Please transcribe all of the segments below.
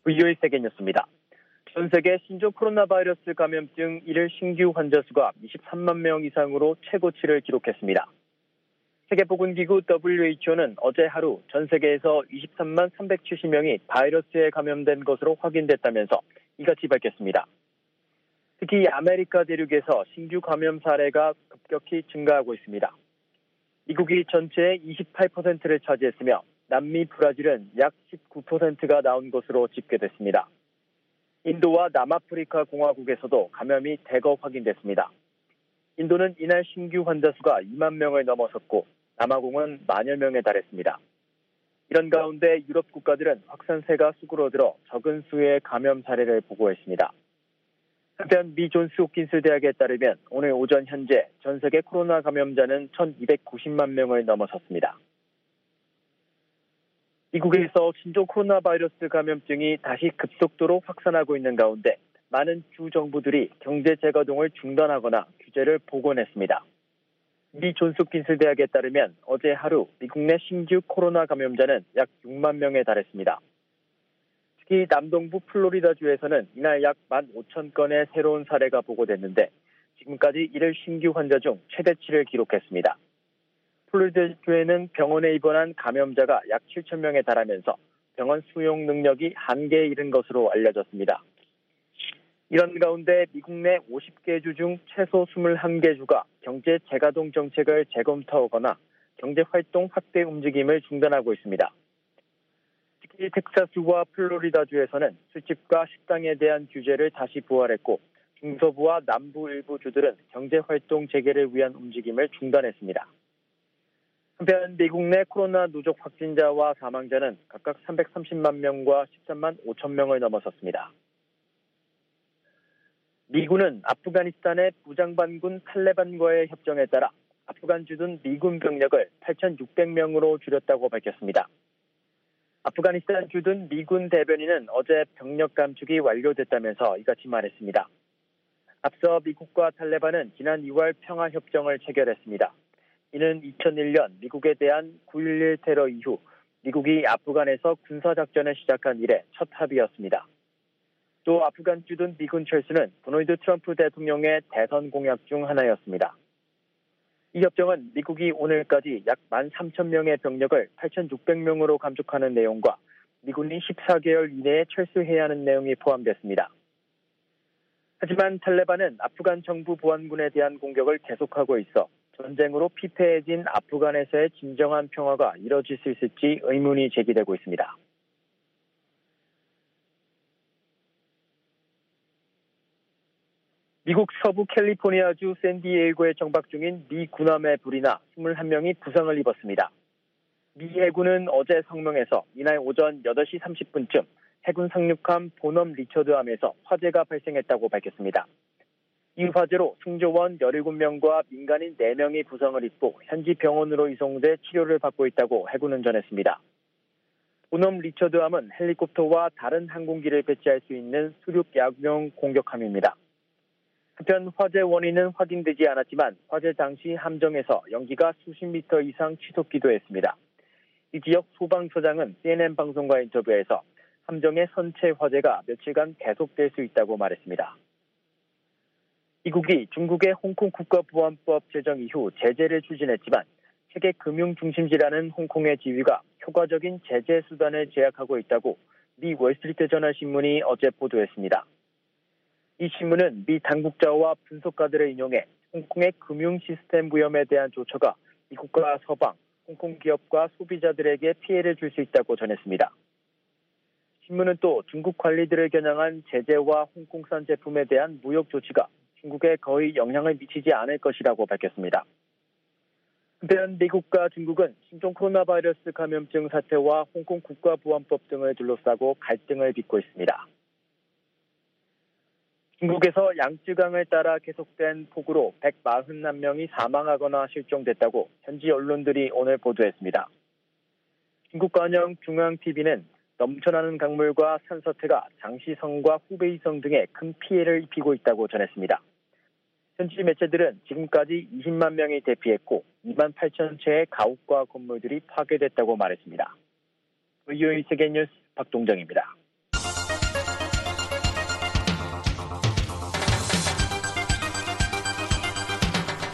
VOA 세계 뉴스입니다. 전 세계 신종 코로나 바이러스 감염증 1일 신규 환자 수가 23만 명 이상으로 최고치를 기록했습니다. 세계보건기구 WHO는 어제 하루 전 세계에서 23만 370명이 바이러스에 감염된 것으로 확인됐다면서 이같이 밝혔습니다. 특히 아메리카 대륙에서 신규 감염 사례가 급격히 증가하고 있습니다. 미국이 전체의 28%를 차지했으며 남미, 브라질은 약 19%가 나온 것으로 집계됐습니다. 인도와 남아프리카 공화국에서도 감염이 대거 확인됐습니다. 인도는 이날 신규 환자 수가 2만 명을 넘어섰고 남아공은 만여 명에 달했습니다. 이런 가운데 유럽 국가들은 확산세가 수그러들어 적은 수의 감염 사례를 보고했습니다. 한편 미 존스 홉킨스 대학에 따르면 오늘 오전 현재 전 세계 코로나 감염자는 1,290만 명을 넘어섰습니다. 미국에서 신종 코로나 바이러스 감염증이 다시 급속도로 확산하고 있는 가운데 많은 주 정부들이 경제 재가동을 중단하거나 규제를 복원했습니다. 미 존스 홉킨스 대학에 따르면 어제 하루 미국 내 신규 코로나 감염자는 약 6만 명에 달했습니다. 특히 남동부 플로리다주에서는 이날 약 15,000건의 새로운 사례가 보고됐는데 지금까지 이를 신규 환자 중 최대치를 기록했습니다. 플로리다주에는 병원에 입원한 감염자가 약 7,000명에 달하면서 병원 수용 능력이 한계에 이른 것으로 알려졌습니다. 이런 가운데 미국 내 50개 주 중 최소 21개 주가 경제 재가동 정책을 재검토하거나 경제활동 확대 움직임을 중단하고 있습니다. 특히 텍사스와 플로리다주에서는 술집과 식당에 대한 규제를 다시 부활했고 중서부와 남부 일부 주들은 경제활동 재개를 위한 움직임을 중단했습니다. 한편 미국 내 코로나 누적 확진자와 사망자는 각각 330만 명과 13만 5천 명을 넘어섰습니다. 미군은 아프가니스탄의 무장반군 탈레반과의 협정에 따라 아프간 주둔 미군 병력을 8,600명으로 줄였다고 밝혔습니다. 아프가니스탄 주둔 미군 대변인은 어제 병력 감축이 완료됐다면서 이같이 말했습니다. 앞서 미국과 탈레반은 지난 2월 평화협정을 체결했습니다. 이는 2001년 미국에 대한 9.11 테러 이후 미국이 아프간에서 군사작전을 시작한 이래 첫 합의였습니다. 또 아프간 주둔 미군 철수는 도널드 트럼프 대통령의 대선 공약 중 하나였습니다. 이 협정은 미국이 오늘까지 약 13,000명의 병력을 8,600명으로 감축하는 내용과 미군이 14개월 이내에 철수해야 하는 내용이 포함됐습니다. 하지만 탈레반은 아프간 정부 보안군에 대한 공격을 계속하고 있어 전쟁으로 피폐해진 아프간에서의 진정한 평화가 이뤄질 수 있을지 의문이 제기되고 있습니다. 미국 서부 캘리포니아주 샌디에이고에 정박 중인 미 군함의 불이 나 21명이 부상을 입었습니다. 미 해군은 어제 성명에서 이날 오전 8시 30분쯤 해군 상륙함 보넘 리처드함에서 화재가 발생했다고 밝혔습니다. 이 화재로 승조원 17명과 민간인 4명이 부상을 입고 현지 병원으로 이송돼 치료를 받고 있다고 해군은 전했습니다. 보넘 리처드함은 헬리콥터와 다른 항공기를 배치할 수 있는 수륙 야구용 공격함입니다. 한편 화재 원인은 확인되지 않았지만 화재 당시 함정에서 연기가 수십 미터 이상 치솟기도 했습니다. 이 지역 소방서장은 CNN 방송과 인터뷰에서 함정의 선체 화재가 며칠간 계속될 수 있다고 말했습니다. 미국이 중국의 홍콩 국가보안법 제정 이후 제재를 추진했지만 세계 금융 중심지라는 홍콩의 지위가 효과적인 제재 수단을 제약하고 있다고 미 월스트리트 저널 신문이 어제 보도했습니다. 이 신문은 미 당국자와 분석가들을 인용해 홍콩의 금융 시스템 위험에 대한 조처가 미국과 서방, 홍콩 기업과 소비자들에게 피해를 줄 수 있다고 전했습니다. 신문은 또 중국 관리들을 겨냥한 제재와 홍콩산 제품에 대한 무역 조치가 중국에 거의 영향을 미치지 않을 것이라고 밝혔습니다. 한편 미국과 중국은 신종 코로나 바이러스 감염증 사태와 홍콩 국가보안법 등을 둘러싸고 갈등을 빚고 있습니다. 중국에서 양쯔강을 따라 계속된 폭우로 141명이 사망하거나 실종됐다고 현지 언론들이 오늘 보도했습니다. 중국 관영 중앙TV는 넘쳐나는 강물과 산사태가 장시성과 후베이성 등에 큰 피해를 입히고 있다고 전했습니다. 현지 매체들은 지금까지 20만 명이 대피했고 2만 8천 채의 가옥과 건물들이 파괴됐다고 말했습니다. VOA 세계뉴스 박동정입니다.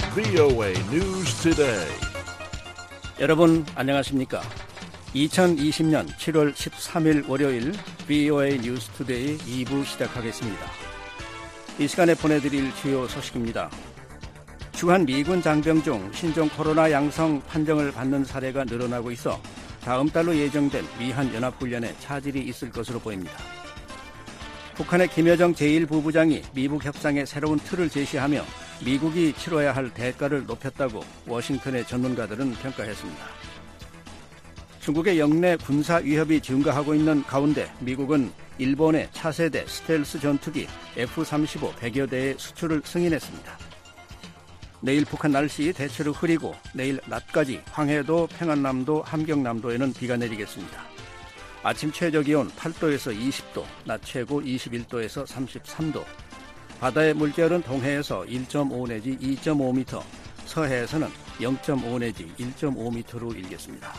VOA News Today. 여러분 안녕하십니까? 2020년 7월 13일 월요일 VOA News Today 2부 시작하겠습니다. 이 시간에 보내드릴 주요 소식입니다. 주한 미군 장병 중 신종 코로나 양성 판정을 받는 사례가 늘어나고 있어 다음 달로 예정된 미한 연합훈련에 차질이 있을 것으로 보입니다. 북한의 김여정 제1부부장이 미북 협상의 새로운 틀을 제시하며 미국이 치러야 할 대가를 높였다고 워싱턴의 전문가들은 평가했습니다. 중국의 영내 군사 위협이 증가하고 있는 가운데 미국은 일본의 차세대 스텔스 전투기 F-35 100여 대의 수출을 승인했습니다. 내일 북한 날씨 대체로 흐리고 내일 낮까지 황해도, 평안남도, 함경남도에는 비가 내리겠습니다. 아침 최저기온 8도에서 20도, 낮 최고 21도에서 33도. 바다의 물결은 동해에서 1.5 내지 2.5m, 서해에서는 0.5 내지 1.5m로 일겠습니다.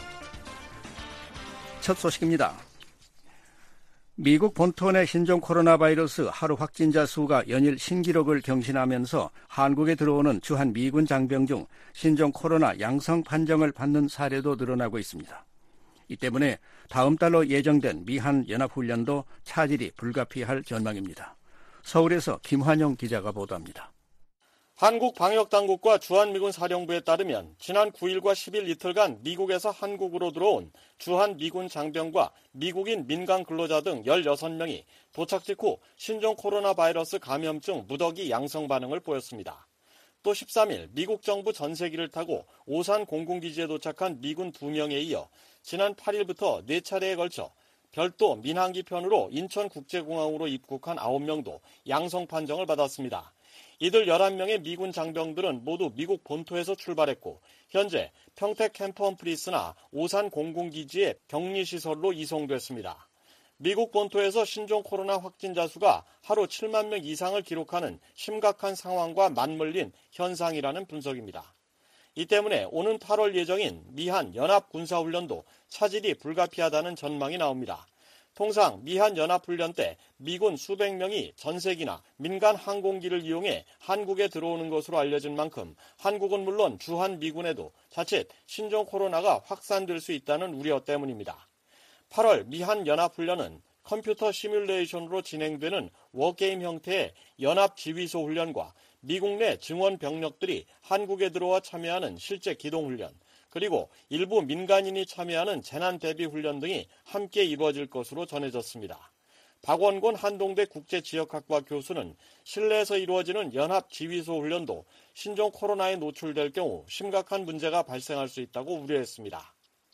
첫 소식입니다. 미국 본토 내 신종 코로나 바이러스 하루 확진자 수가 연일 신기록을 경신하면서 한국에 들어오는 주한 미군 장병 중 신종 코로나 양성 판정을 받는 사례도 늘어나고 있습니다. 이 때문에 다음 달로 예정된 미한 연합훈련도 차질이 불가피할 전망입니다. 서울에서 김환영 기자가 보도합니다. 한국 방역당국과 주한미군 사령부에 따르면 지난 9일과 10일 이틀간 미국에서 한국으로 들어온 주한미군 장병과 미국인 민간 근로자 등 16명이 도착 직후 신종 코로나 바이러스 감염증 무더기 양성 반응을 보였습니다. 또 13일 미국 정부 전세기를 타고 오산 공군기지에 도착한 미군 2명에 이어 지난 8일부터 4차례에 걸쳐 별도 민항기편으로 인천국제공항으로 입국한 9명도 양성 판정을 받았습니다. 이들 11명의 미군 장병들은 모두 미국 본토에서 출발했고 현재 평택 캠프 험프리스나 오산 공군기지의 격리시설로 이송됐습니다. 미국 본토에서 신종 코로나 확진자 수가 하루 7만 명 이상을 기록하는 심각한 상황과 맞물린 현상이라는 분석입니다. 이 때문에 오는 8월 예정인 미한 연합군사훈련도 차질이 불가피하다는 전망이 나옵니다. 통상 미한 연합훈련 때 미군 수백 명이 전세기나 민간 항공기를 이용해 한국에 들어오는 것으로 알려진 만큼 한국은 물론 주한 미군에도 자칫 신종 코로나가 확산될 수 있다는 우려 때문입니다. 8월 미한 연합훈련은 컴퓨터 시뮬레이션으로 진행되는 워게임 형태의 연합지휘소 훈련과 미국 내 증원 병력들이 한국에 들어와 참여하는 실제 기동훈련, 그리고 일부 민간인이 참여하는 재난대비훈련 등이 함께 이루어질 것으로 전해졌습니다. 박원곤 한동대 국제지역학과 교수는 실내에서 이루어지는 연합지휘소 훈련도 신종 코로나에 노출될 경우 심각한 문제가 발생할 수 있다고 우려했습니다.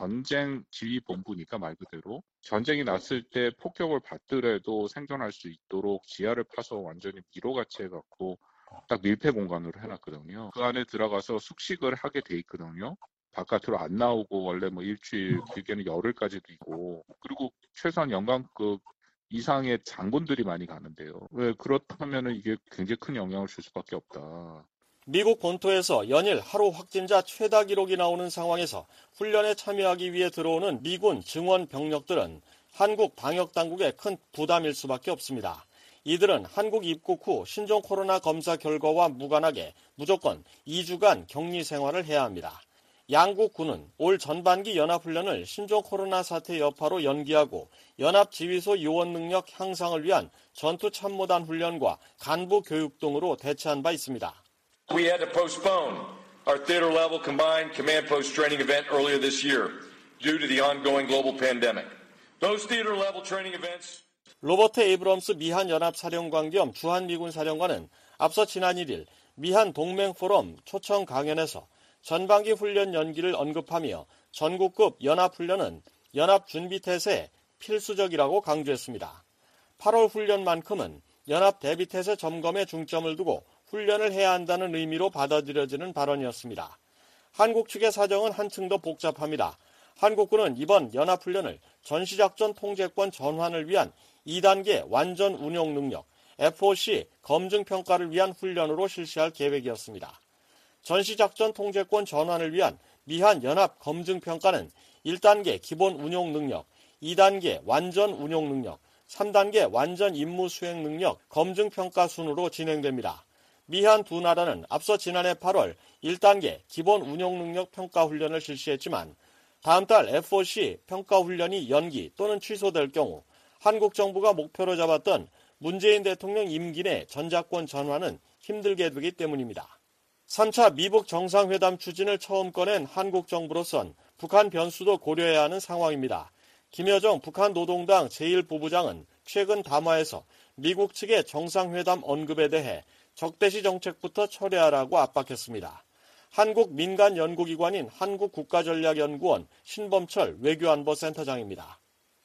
전쟁 지휘본부니까 말 그대로 전쟁이 났을 때 폭격을 받더라도 생존할 수 있도록 지하를 파서 완전히 미로같이 해갖고 딱 밀폐 공간으로 해놨거든요. 그 안에 들어가서 숙식을 하게 돼 있거든요. 바깥으로 안 나오고 원래 뭐 일주일, 길게는 열흘까지도 있고, 그리고 최소한 연간급 이상의 장군들이 많이 가는데요. 왜 그렇다면은 이게 굉장히 큰 영향을 줄 수밖에 없다. 미국 본토에서 연일 하루 확진자 최다 기록이 나오는 상황에서 훈련에 참여하기 위해 들어오는 미군 증원 병력들은 한국 방역당국에 큰 부담일 수밖에 없습니다. 이들은 한국 입국 후 신종 코로나 검사 결과와 무관하게 무조건 2주간 격리 생활을 해야 합니다. 양국 군은 올 전반기 연합훈련을 신종 코로나 사태 여파로 연기하고 연합지휘소 요원 능력 향상을 위한 전투참모단 훈련과 간부 교육 등으로 대체한 바 있습니다. We had to postpone our theater level combined command post training event earlier this year due to the ongoing global pandemic. Those theater level training events. 로버트 에이브럼스 미한 연합사령관 겸 주한미군 사령관은 앞서 지난 1일 미한 동맹 포럼 초청 강연에서 전반기 훈련 연기를 언급하며 전국급 연합훈련은 연합준비태세의 필수적이라고 강조했습니다. 8월 훈련만큼은 연합대비태세 점검에 중점을 두고 훈련을 해야 한다는 의미로 받아들여지는 발언이었습니다. 한국 측의 사정은 한층 더 복잡합니다. 한국군은 이번 연합훈련을 전시작전 통제권 전환을 위한 2단계 완전 운용 능력, FOC 검증평가를 위한 훈련으로 실시할 계획이었습니다. 전시작전 통제권 전환을 위한 미한 연합 검증평가는 1단계 기본 운용 능력, 2단계 완전 운용 능력, 3단계 완전 임무 수행 능력 검증평가 순으로 진행됩니다. 미한 두 나라는 앞서 지난해 8월 1단계 기본 운용 능력 평가 훈련을 실시했지만 다음 달 FOC 평가 훈련이 연기 또는 취소될 경우 한국 정부가 목표로 잡았던 문재인 대통령 임기 내 전작권 전환은 힘들게 되기 때문입니다. 3차 미북 정상회담 추진을 처음 꺼낸 한국 정부로선 북한 변수도 고려해야 하는 상황입니다. 김여정 북한 노동당 제1부부장은 최근 담화에서 미국 측의 정상회담 언급에 대해 적대시 정책부터 철회하라고 압박했습니다. 한국 민간 연구기관인 한국국가전략연구원 신범철 외교안보센터장입니다.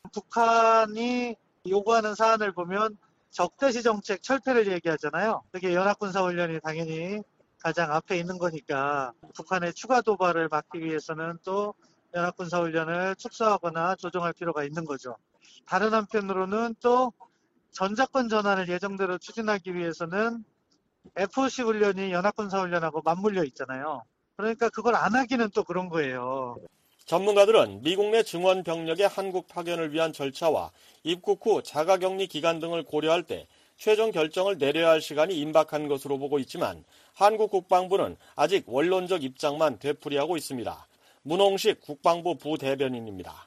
북한이 요구하는 사안을 보면 적대시 정책 철폐를 얘기하잖아요. 그게 연합군사훈련이 당연히 가장 앞에 있는 거니까 북한의 추가 도발을 막기 위해서는 또 연합군사훈련을 축소하거나 조정할 필요가 있는 거죠. 다른 한편으로는 또 전작권 전환을 예정대로 추진하기 위해서는 FOC 훈련이 연합군사훈련하고 맞물려 있잖아요. 그러니까 그걸 안 하기는 또 그런 거예요. 전문가들은 미국 내 증원 병력의 한국 파견을 위한 절차와 입국 후 자가격리 기간 등을 고려할 때 최종 결정을 내려야 할 시간이 임박한 것으로 보고 있지만 한국 국방부는 아직 원론적 입장만 되풀이하고 있습니다. 문홍식 국방부 부대변인입니다.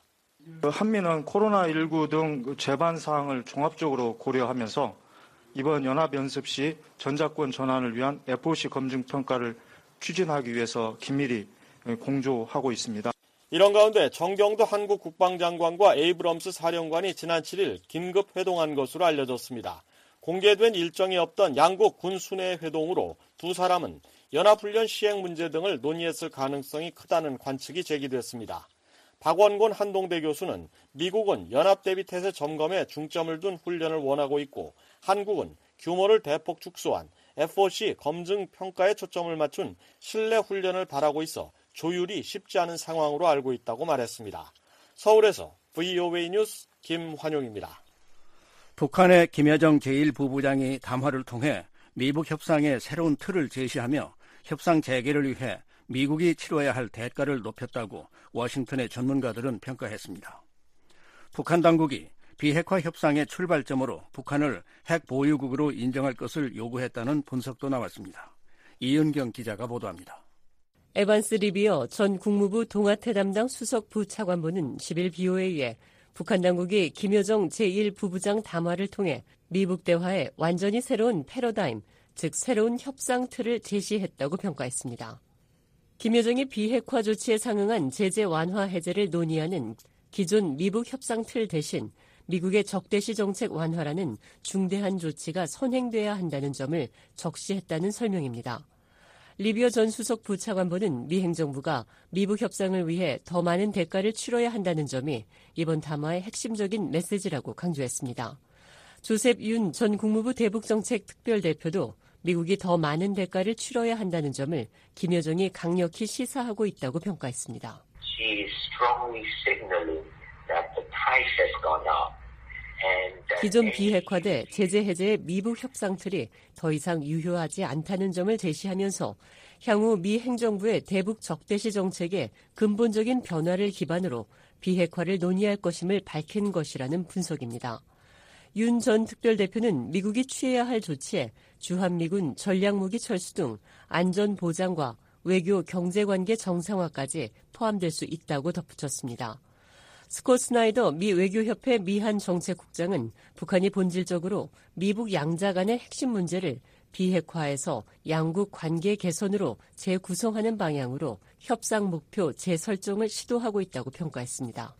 한미는 코로나19 등 재반 사항을 종합적으로 고려하면서 이번 연합연습 시 전작권 전환을 위한 FOC 검증 평가를 추진하기 위해서 긴밀히 공조하고 있습니다. 이런 가운데 정경도 한국 국방장관과 에이브럼스 사령관이 지난 7일 긴급 회동한 것으로 알려졌습니다. 공개된 일정이 없던 양국 군 순회 회동으로 두 사람은 연합훈련 시행 문제 등을 논의했을 가능성이 크다는 관측이 제기됐습니다. 박원곤 한동대 교수는 미국은 연합대비태세 점검에 중점을 둔 훈련을 원하고 있고 한국은 규모를 대폭 축소한 FOC 검증 평가에 초점을 맞춘 실내 훈련을 바라고 있어 조율이 쉽지 않은 상황으로 알고 있다고 말했습니다. 서울에서 VOA 뉴스 김환용입니다. 북한의 김여정 제1부부장이 담화를 통해 미북 협상의 새로운 틀을 제시하며 협상 재개를 위해 미국이 치러야 할 대가를 높였다고 워싱턴의 전문가들은 평가했습니다. 북한 당국이 비핵화 협상의 출발점으로 북한을 핵 보유국으로 인정할 것을 요구했다는 분석도 나왔습니다. 이은경 기자가 보도합니다. 에반스 리비어 전 국무부 동아태 담당 수석 부차관보는 10일 BOA에 북한 당국이 김여정 제1부부장 담화를 통해 미북 대화에 완전히 새로운 패러다임, 즉 새로운 협상 틀을 제시했다고 평가했습니다. 김여정이 비핵화 조치에 상응한 제재 완화 해제를 논의하는 기존 미북 협상 틀 대신 미국의 적대시 정책 완화라는 중대한 조치가 선행돼야 한다는 점을 적시했다는 설명입니다. 리비어 전 수석 부차관보는 미 행정부가 미북 협상을 위해 더 많은 대가를 치러야 한다는 점이 이번 담화의 핵심적인 메시지라고 강조했습니다. 조셉 윤 전 국무부 대북정책 특별대표도 미국이 더 많은 대가를 치러야 한다는 점을 김여정이 강력히 시사하고 있다고 평가했습니다. 기존 비핵화돼 제재 해제의 미북 협상 틀이 더 이상 유효하지 않다는 점을 제시하면서 향후 미 행정부의 대북 적대시 정책의 근본적인 변화를 기반으로 비핵화를 논의할 것임을 밝힌 것이라는 분석입니다. 윤 전 특별대표는 미국이 취해야 할 조치에 주한미군 전략무기 철수 등 안전 보장과 외교 경제관계 정상화까지 포함될 수 있다고 덧붙였습니다. 스콧 스나이더 미 외교협회 미한 정책국장은 북한이 본질적으로 미북 양자 간의 핵심 문제를 비핵화에서 양국 관계 개선으로 재구성하는 방향으로 협상 목표 재설정을 시도하고 있다고 평가했습니다.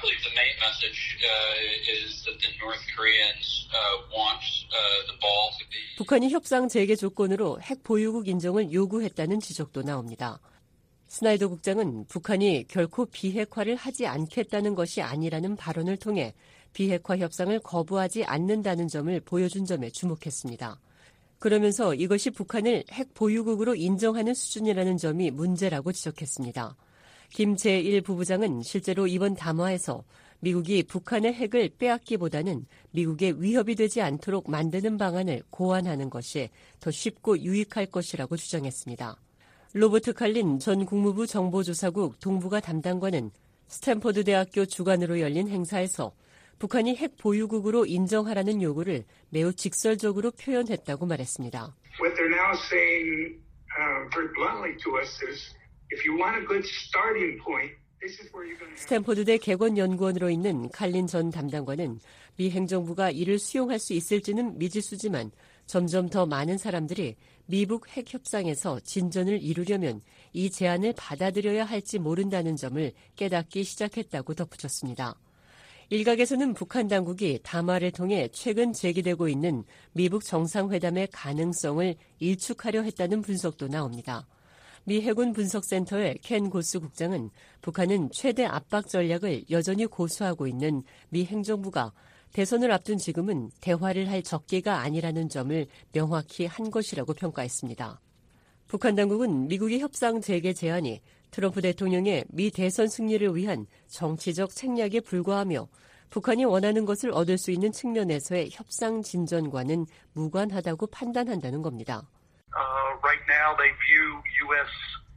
북한이 협상 재개 조건으로 핵 보유국 인정을 요구했다는 지적도 나옵니다. 스나이더 국장은 북한이 결코 비핵화를 하지 않겠다는 것이 아니라는 발언을 통해 비핵화 협상을 거부하지 않는다는 점을 보여준 점에 주목했습니다. 그러면서 이것이 북한을 핵 보유국으로 인정하는 수준이라는 점이 문제라고 지적했습니다. 김 제1부부장은 실제로 이번 담화에서 미국이 북한의 핵을 빼앗기보다는 미국의 위협이 되지 않도록 만드는 방안을 고안하는 것이 더 쉽고 유익할 것이라고 주장했습니다. 로버트 칼린 전 국무부 정보조사국 동북아 담당관은 스탠퍼드 대학교 주관으로 열린 행사에서 북한이 핵 보유국으로 인정하라는 요구를 매우 직설적으로 표현했다고 말했습니다. What they're now saying very bluntly to us is if you want a good starting point, this is where you're going to 스탠포드대 개건연구원으로 있는 칼린 전 담당관은 미 행정부가 이를 수용할 수 있을지는 미지수지만 점점 더 많은 사람들이 미북 핵 협상에서 진전을 이루려면 이 제안을 받아들여야 할지 모른다는 점을 깨닫기 시작했다고 덧붙였습니다. 일각에서는 북한 당국이 담화를 통해 최근 제기되고 있는 미북 정상회담의 가능성을 일축하려 했다는 분석도 나옵니다. 미 해군 분석센터의 켄 고스 국장은 북한은 최대 압박 전략을 여전히 고수하고 있는 미 행정부가 대선을 앞둔 지금은 대화를 할 적기가 아니라는 점을 명확히 한 것이라고 평가했습니다. 북한 당국은 미국의 협상 재개 제안이 트럼프 대통령의 미 대선 승리를 위한 정치적 책략에 불과하며 북한이 원하는 것을 얻을 수 있는 측면에서의 협상 진전과는 무관하다고 판단한다는 겁니다. Right now they view U.S.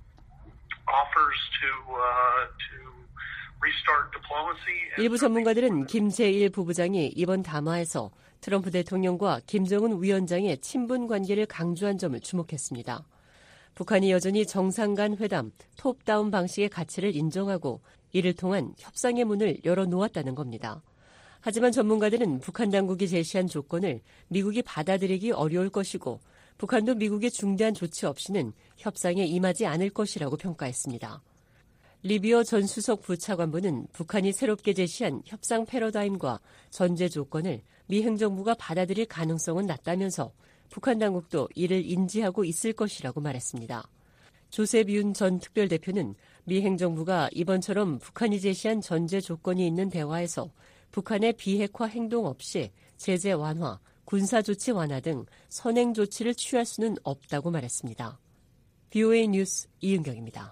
offers to restart diplomacy. 일부 전문가들은 김 제1 부부장이 이번 담화에서 트럼프 대통령과 김정은 위원장의 친분 관계를 강조한 점을 주목했습니다. 북한이 여전히 정상 간 회담, 톱다운 방식의 가치를 인정하고 이를 통한 협상의 문을 열어놓았다는 겁니다. 하지만 전문가들은 북한 당국이 제시한 조건을 미국이 받아들이기 어려울 것이고 북한도 미국의 중대한 조치 없이는 협상에 임하지 않을 것이라고 평가했습니다. 리비어 전 수석 부차관보는 북한이 새롭게 제시한 협상 패러다임과 전제 조건을 미 행정부가 받아들일 가능성은 낮다면서 북한 당국도 이를 인지하고 있을 것이라고 말했습니다. 조셉 윤 전 특별대표는 미 행정부가 이번처럼 북한이 제시한 전제 조건이 있는 대화에서 북한의 비핵화 행동 없이 제재 완화, 군사조치 완화 등 선행 조치를 취할 수는 없다고 말했습니다. BOA 뉴스 이은경입니다.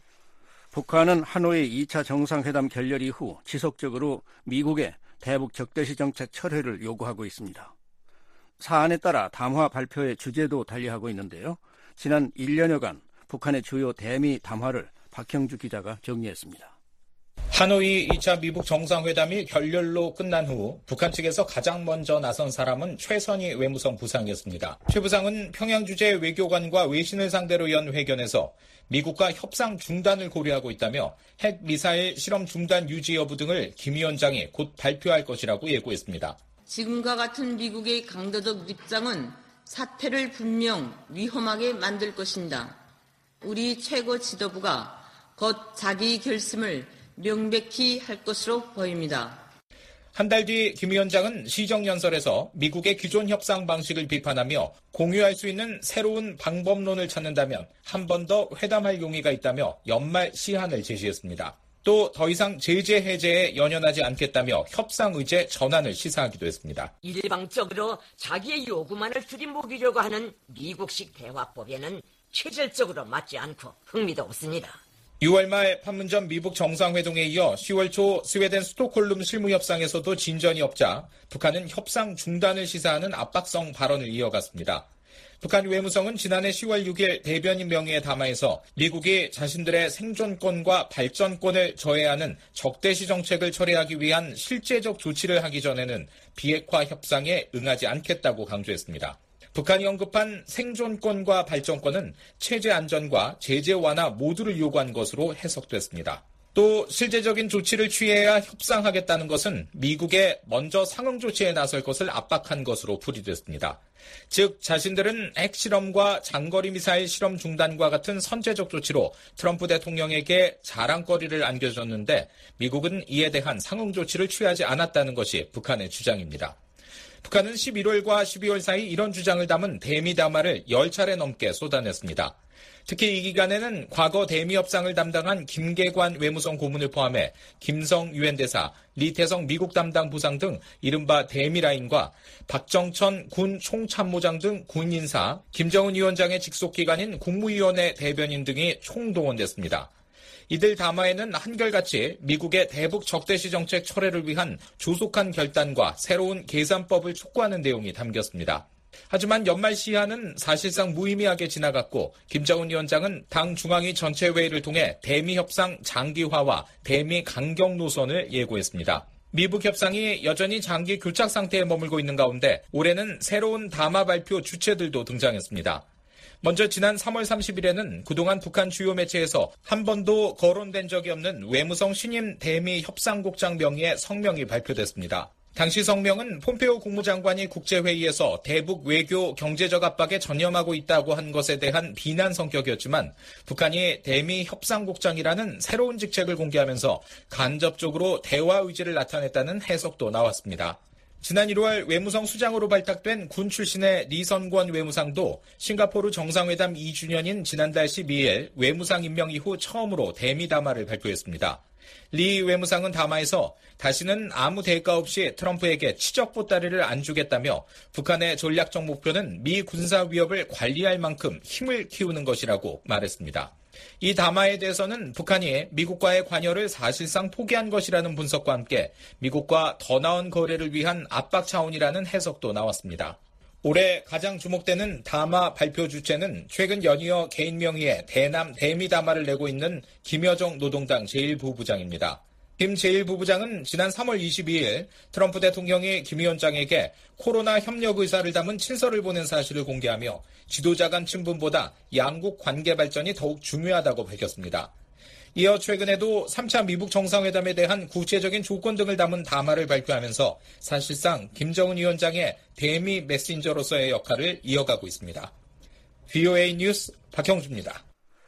북한은 하노이 2차 정상회담 결렬 이후 지속적으로 미국의 대북 적대시 정책 철회를 요구하고 있습니다. 사안에 따라 담화 발표의 주제도 달리하고 있는데요. 지난 1년여간 북한의 주요 대미 담화를 박형주 기자가 정리했습니다. 하노이 2차 미북 정상회담이 결렬로 끝난 후 북한 측에서 가장 먼저 나선 사람은 최선희 외무성 부상이었습니다. 최 부상은 평양 주재 외교관과 외신을 상대로 연 회견에서 미국과 협상 중단을 고려하고 있다며 핵 미사일 실험 중단 유지 여부 등을 김 위원장이 곧 발표할 것이라고 예고했습니다. 지금과 같은 미국의 강도적 입장은 사태를 분명 위험하게 만들 것입니다. 우리 최고 지도부가 곧 자기 결심을 명백히 할 것으로 보입니다. 한 달 뒤 김 위원장은 시정연설에서 미국의 기존 협상 방식을 비판하며 공유할 수 있는 새로운 방법론을 찾는다면 한 번 더 회담할 용의가 있다며 연말 시한을 제시했습니다. 또 더 이상 제재 해제에 연연하지 않겠다며 협상 의제 전환을 시사하기도 했습니다. 일방적으로 자기의 요구만을 들이먹이려고 하는 미국식 대화법에는 체질적으로 맞지 않고 흥미도 없습니다. 6월 말 판문점 미북 정상회동에 이어 10월 초 스웨덴 스톡홀름 실무협상에서도 진전이 없자 북한은 협상 중단을 시사하는 압박성 발언을 이어갔습니다. 북한 외무성은 지난해 10월 6일 대변인 명의의 담화에서 미국이 자신들의 생존권과 발전권을 저해하는 적대시 정책을 처리하기 위한 실제적 조치를 하기 전에는 비핵화 협상에 응하지 않겠다고 강조했습니다. 북한이 언급한 생존권과 발전권은 체제 안전과 제재 완화 모두를 요구한 것으로 해석됐습니다. 또 실제적인 조치를 취해야 협상하겠다는 것은 미국에 먼저 상응 조치에 나설 것을 압박한 것으로 풀이됐습니다. 즉 자신들은 핵실험과 장거리 미사일 실험 중단과 같은 선제적 조치로 트럼프 대통령에게 자랑거리를 안겨줬는데 미국은 이에 대한 상응 조치를 취하지 않았다는 것이 북한의 주장입니다. 북한은 11월과 12월 사이 이런 주장을 담은 대미 담화를 10차례 넘게 쏟아냈습니다. 특히 이 기간에는 과거 대미 협상을 담당한 김계관 외무성 고문을 포함해 김성 유엔 대사, 리태성 미국 담당 부상 등 이른바 대미라인과 박정천 군 총참모장 등 군인사, 김정은 위원장의 직속기관인 국무위원회 대변인 등이 총동원됐습니다. 이들 담화에는 한결같이 미국의 대북 적대시 정책 철회를 위한 조속한 결단과 새로운 계산법을 촉구하는 내용이 담겼습니다. 하지만 연말 시한은 사실상 무의미하게 지나갔고 김정은 위원장은 당 중앙위 전체 회의를 통해 대미 협상 장기화와 대미 강경 노선을 예고했습니다. 미북 협상이 여전히 장기 교착 상태에 머물고 있는 가운데 올해는 새로운 담화 발표 주체들도 등장했습니다. 먼저 지난 3월 30일에는 그동안 북한 주요 매체에서 한 번도 거론된 적이 없는 외무성 신임 대미 협상국장 명의의 성명이 발표됐습니다. 당시 성명은 폼페오 국무장관이 국제회의에서 대북 외교 경제적 압박에 전념하고 있다고 한 것에 대한 비난 성격이었지만 북한이 대미 협상국장이라는 새로운 직책을 공개하면서 간접적으로 대화 의지를 나타냈다는 해석도 나왔습니다. 지난 1월 외무성 수장으로 발탁된 군 출신의 리선권 외무상도 싱가포르 정상회담 2주년인 지난달 12일 외무상 임명 이후 처음으로 대미 담화를 발표했습니다. 리 외무상은 담화에서 다시는 아무 대가 없이 트럼프에게 치적 보따리를 안 주겠다며 북한의 전략적 목표는 미 군사 위협을 관리할 만큼 힘을 키우는 것이라고 말했습니다. 이 담화에 대해서는 북한이 미국과의 관여를 사실상 포기한 것이라는 분석과 함께 미국과 더 나은 거래를 위한 압박 차원이라는 해석도 나왔습니다. 올해 가장 주목되는 담화 발표 주체는 최근 연이어 개인 명의의 대남 대미 담화를 내고 있는 김여정 노동당 제1부부장입니다. 김 제1부부장은 지난 3월 22일 트럼프 대통령이 김 위원장에게 코로나 협력 의사를 담은 친서를 보낸 사실을 공개하며 지도자 간 친분보다 양국 관계 발전이 더욱 중요하다고 밝혔습니다. 이어 최근에도 3차 미북 정상회담에 대한 구체적인 조건 등을 담은 담화를 발표하면서 사실상 김정은 위원장의 대미 메신저로서의 역할을 이어가고 있습니다. VOA 뉴스 박형주입니다.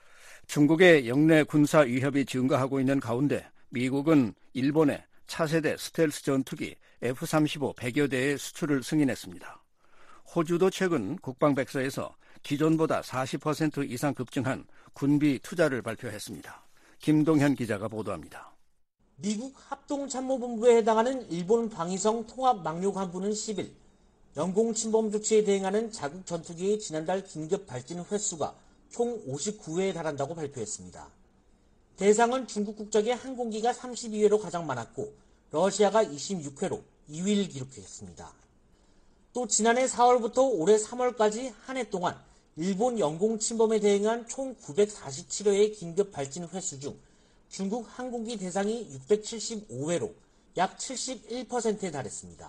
중국의 영내 군사 위협이 증가하고 있는 가운데 미국은 일본에 차세대 스텔스 전투기 F-35 100여 대의 수출을 승인했습니다. 호주도 최근 국방백서에서 기존보다 40% 이상 급증한 군비 투자를 발표했습니다. 김동현 기자가 보도합니다. 미국 합동참모본부에 해당하는 일본 방위성 통합망료관부는 10일 영공 침범 조치에 대응하는 자국 전투기의 지난달 긴급 발진 횟수가 총 59회에 달한다고 발표했습니다. 대상은 중국 국적의 항공기가 32회로 가장 많았고 러시아가 26회로 2위를 기록했습니다. 또 지난해 4월부터 올해 3월까지 한 해 동안 일본 영공 침범에 대응한 총 947회의 긴급 발진 횟수 중 중국 항공기 대상이 675회로 약 71%에 달했습니다.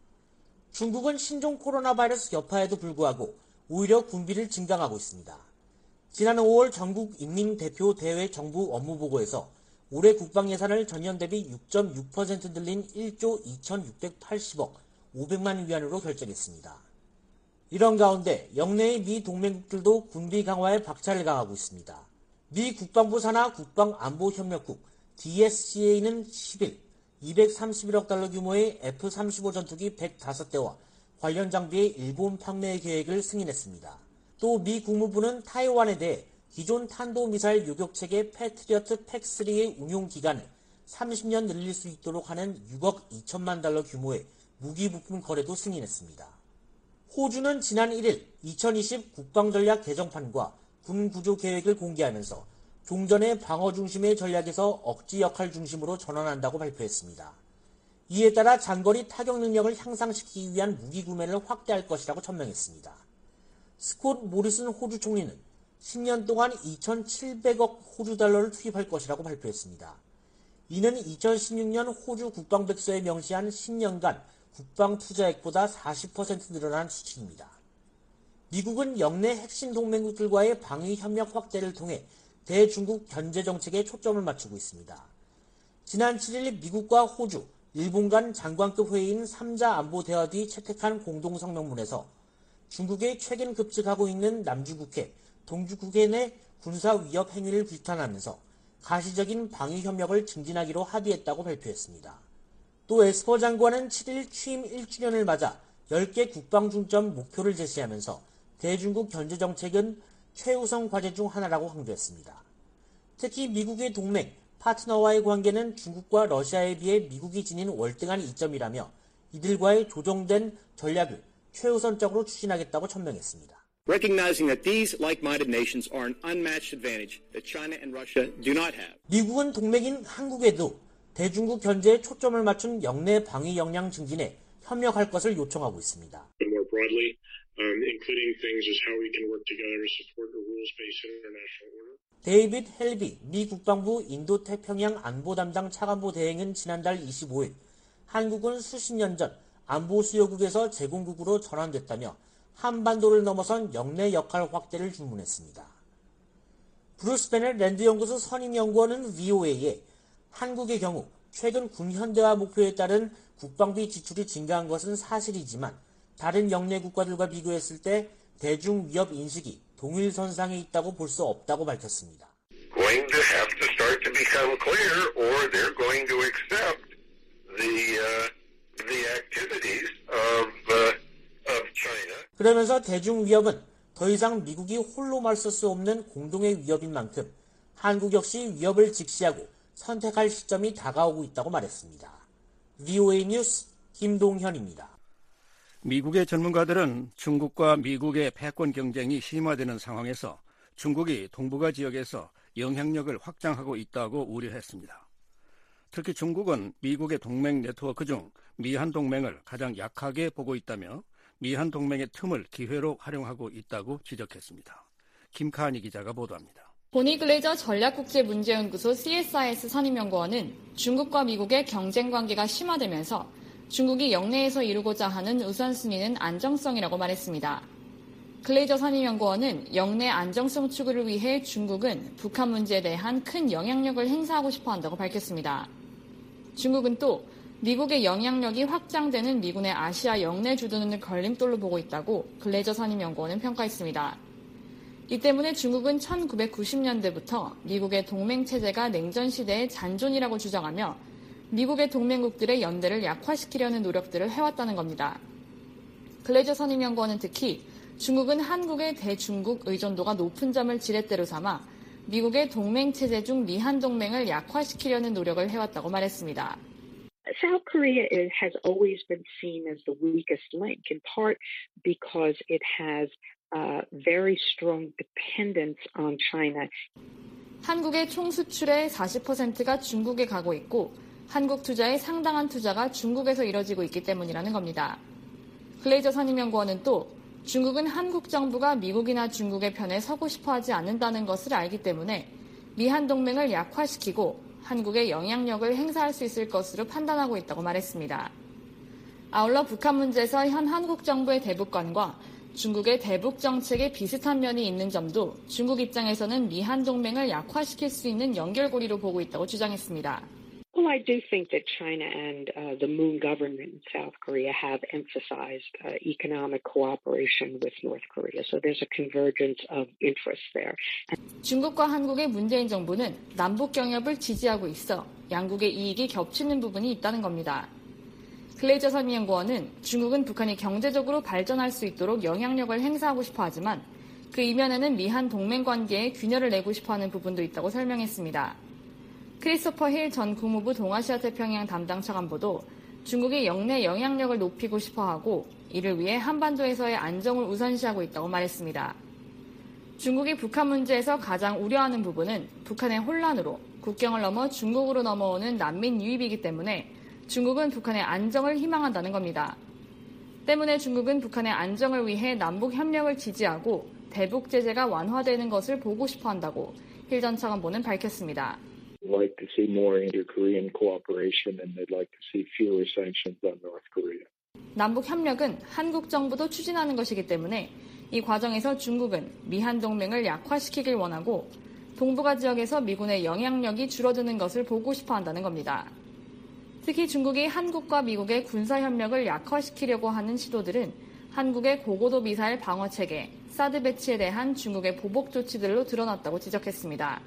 중국은 신종 코로나 바이러스 여파에도 불구하고 오히려 군비를 증강하고 있습니다. 지난 5월 전국 인민대표 대회 정부 업무보고에서 올해 국방 예산을 전년 대비 6.6% 늘린 1조 2,680억 500만 위안으로 결정했습니다. 이런 가운데 영내의 미 동맹국들도 군비 강화에 박차를 가하고 있습니다. 미 국방부 산하 국방안보협력국 DSCA는 10일 231억 달러 규모의 F-35 전투기 105대와 관련 장비의 일본 판매 계획을 승인했습니다. 또 미 국무부는 타이완에 대해 기존 탄도미사일 요격체계 패트리어트 팩3의 운용 기간을 30년 늘릴 수 있도록 하는 6억 2천만 달러 규모의 무기 부품 거래도 승인했습니다. 호주는 지난 1일 2020 국방전략 개정판과 군구조 계획을 공개하면서 종전의 방어 중심의 전략에서 억지 역할 중심으로 전환한다고 발표했습니다. 이에 따라 장거리 타격 능력을 향상시키기 위한 무기 구매를 확대할 것이라고 천명했습니다. 스콧 모리슨 호주 총리는 10년 동안 2,700억 호주 달러를 투입할 것이라고 발표했습니다. 이는 2016년 호주 국방백서에 명시한 10년간 국방 투자액보다 40% 늘어난 수치입니다. 미국은 영내 핵심 동맹국들과의 방위 협력 확대를 통해 대중국 견제 정책에 초점을 맞추고 있습니다. 지난 7일 미국과 호주, 일본 간 장관급 회의인 3자 안보 대화 뒤 채택한 공동성명문에서 중국의 최근 급증하고 있는 남중국해, 동중국해 내 군사 위협 행위를 비판하면서 가시적인 방위 협력을 증진하기로 합의했다고 발표했습니다. 또 에스퍼 장관은 7일 취임 1주년을 맞아 10개 국방 중점 목표를 제시하면서 대중국 견제 정책은 최우선 과제 중 하나라고 강조했습니다. 특히 미국의 동맹, 파트너와의 관계는 중국과 러시아에 비해 미국이 지닌 월등한 이점이라며 이들과의 조정된 전략을 최우선적으로 추진하겠다고 천명했습니다. Recognizing that these like-minded nations are an unmatched advantage that China and Russia do not have. 미국은 동맹인 한국에도 대중국 견제에 초점을 맞춘 영내 방위 역량 증진에 협력할 것을 요청하고 있습니다. More broadly, including things as how we can work together to support a rules-based international order. 데이빗 헬비 미 국방부 인도태평양 안보 담당 차관보 대행은 지난달 25일 한국은 수십 년 전 안보 수요국에서 제공국으로 전환됐다며 한반도를 넘어선 영내 역할 확대를 주문했습니다. 브루스 베넷 랜드연구소 선임연구원은 VOA에 한국의 경우 최근 군 현대화 목표에 따른 국방비 지출이 증가한 것은 사실이지만 다른 영내 국가들과 비교했을 때 대중 위협 인식이 동일선상에 있다고 볼 수 없다고 밝혔습니다. Going to have to start to become clear, or they're going to accept the activities of China. 그러면서 대중 위협은 더 이상 미국이 홀로 맞설 수 없는 공동의 위협인 만큼 한국 역시 위협을 직시하고 선택할 시점이 다가오고 있다고 말했습니다. VOA 뉴스 김동현입니다. 미국의 전문가들은 중국과 미국의 패권 경쟁이 심화되는 상황에서 중국이 동북아 지역에서 영향력을 확장하고 있다고 우려했습니다. 특히 중국은 미국의 동맹 네트워크 중 미한 동맹을 가장 약하게 보고 있다며 미한 동맹의 틈을 기회로 활용하고 있다고 지적했습니다. 김카니 기자가 보도합니다. 보니 글레이저 전략국제문제연구소 CSIS 선임연구원은 중국과 미국의 경쟁 관계가 심화되면서 중국이 영내에서 이루고자 하는 우선순위는 안정성이라고 말했습니다. 글레이저 선임연구원은 영내 안정성 추구를 위해 중국은 북한 문제에 대한 큰 영향력을 행사하고 싶어 한다고 밝혔습니다. 중국은 또 미국의 영향력이 확장되는 미군의 아시아 영내 주도는 걸림돌로 보고 있다고 글레이저 선임연구원은 평가했습니다. 이 때문에 중국은 1990년대부터 미국의 동맹체제가 냉전시대의 잔존이라고 주장하며 미국의 동맹국들의 연대를 약화시키려는 노력들을 해왔다는 겁니다. 글레이저 선임연구원은 특히 중국은 한국의 대중국 의존도가 높은 점을 지렛대로 삼아 미국의 동맹체제 중 미한 동맹을 약화시키려는 노력을 해왔다고 말했습니다. South Korea has always been seen as the weakest link, in part because it has very strong dependence on China. 한국의 총 수출의 40%가 중국에 가고 있고 한국 투자의 상당한 투자가 중국에서 이뤄지고 있기 때문이라는 겁니다. 글레이저 선임연구원은 또 중국은 한국 정부가 미국이나 중국의 편에 서고 싶어 하지 않는다는 것을 알기 때문에 미한 동맹을 약화시키고 한국의 영향력을 행사할 수 있을 것으로 판단하고 있다고 말했습니다. 아울러 북한 문제에서 현 한국 정부의 대북관과 중국의 대북 정책에 비슷한 면이 있는 점도 중국 입장에서는 미한 동맹을 약화시킬 수 있는 연결고리로 보고 있다고 주장했습니다. Well, I do think that China and the Moon government in South Korea have emphasized economic cooperation with North Korea. So there's a convergence of interests there. 중국과 한국의 문재인 정부는 남북 경협을 지지하고 있어 양국의 이익이 겹치는 부분이 있다는 겁니다. 글레이저 선임연구원은 중국은 북한이 경제적으로 발전할 수 있도록 영향력을 행사하고 싶어 하지만 그 이면에는 미한 동맹 관계에 균열을 내고 싶어하는 부분도 있다고 설명했습니다. 크리스토퍼 힐 전 국무부 동아시아 태평양 담당 차관보도 중국이 영내 영향력을 높이고 싶어하고 이를 위해 한반도에서의 안정을 우선시하고 있다고 말했습니다. 중국이 북한 문제에서 가장 우려하는 부분은 북한의 혼란으로 국경을 넘어 중국으로 넘어오는 난민 유입이기 때문에 중국은 북한의 안정을 희망한다는 겁니다. 때문에 중국은 북한의 안정을 위해 남북 협력을 지지하고 대북 제재가 완화되는 것을 보고 싶어 한다고 힐 전 차관보는 밝혔습니다. like to see more inter-Korean cooperation and they'd like to see fewer sanctions on North Korea. 남북 협력은 한국 정부도 추진하는 것이기 때문에 이 과정에서 중국은 미한 동맹을 약화시키길 원하고 동북아 지역에서 미군의 영향력이 줄어드는 것을 보고 싶어 한다는 겁니다. 특히 중국이 한국과 미국의 군사 협력을 약화시키려고 하는 시도들은 한국의 고고도 미사일 방어 체계, 사드 배치에 대한 중국의 보복 조치들로 드러났다고 지적했습니다.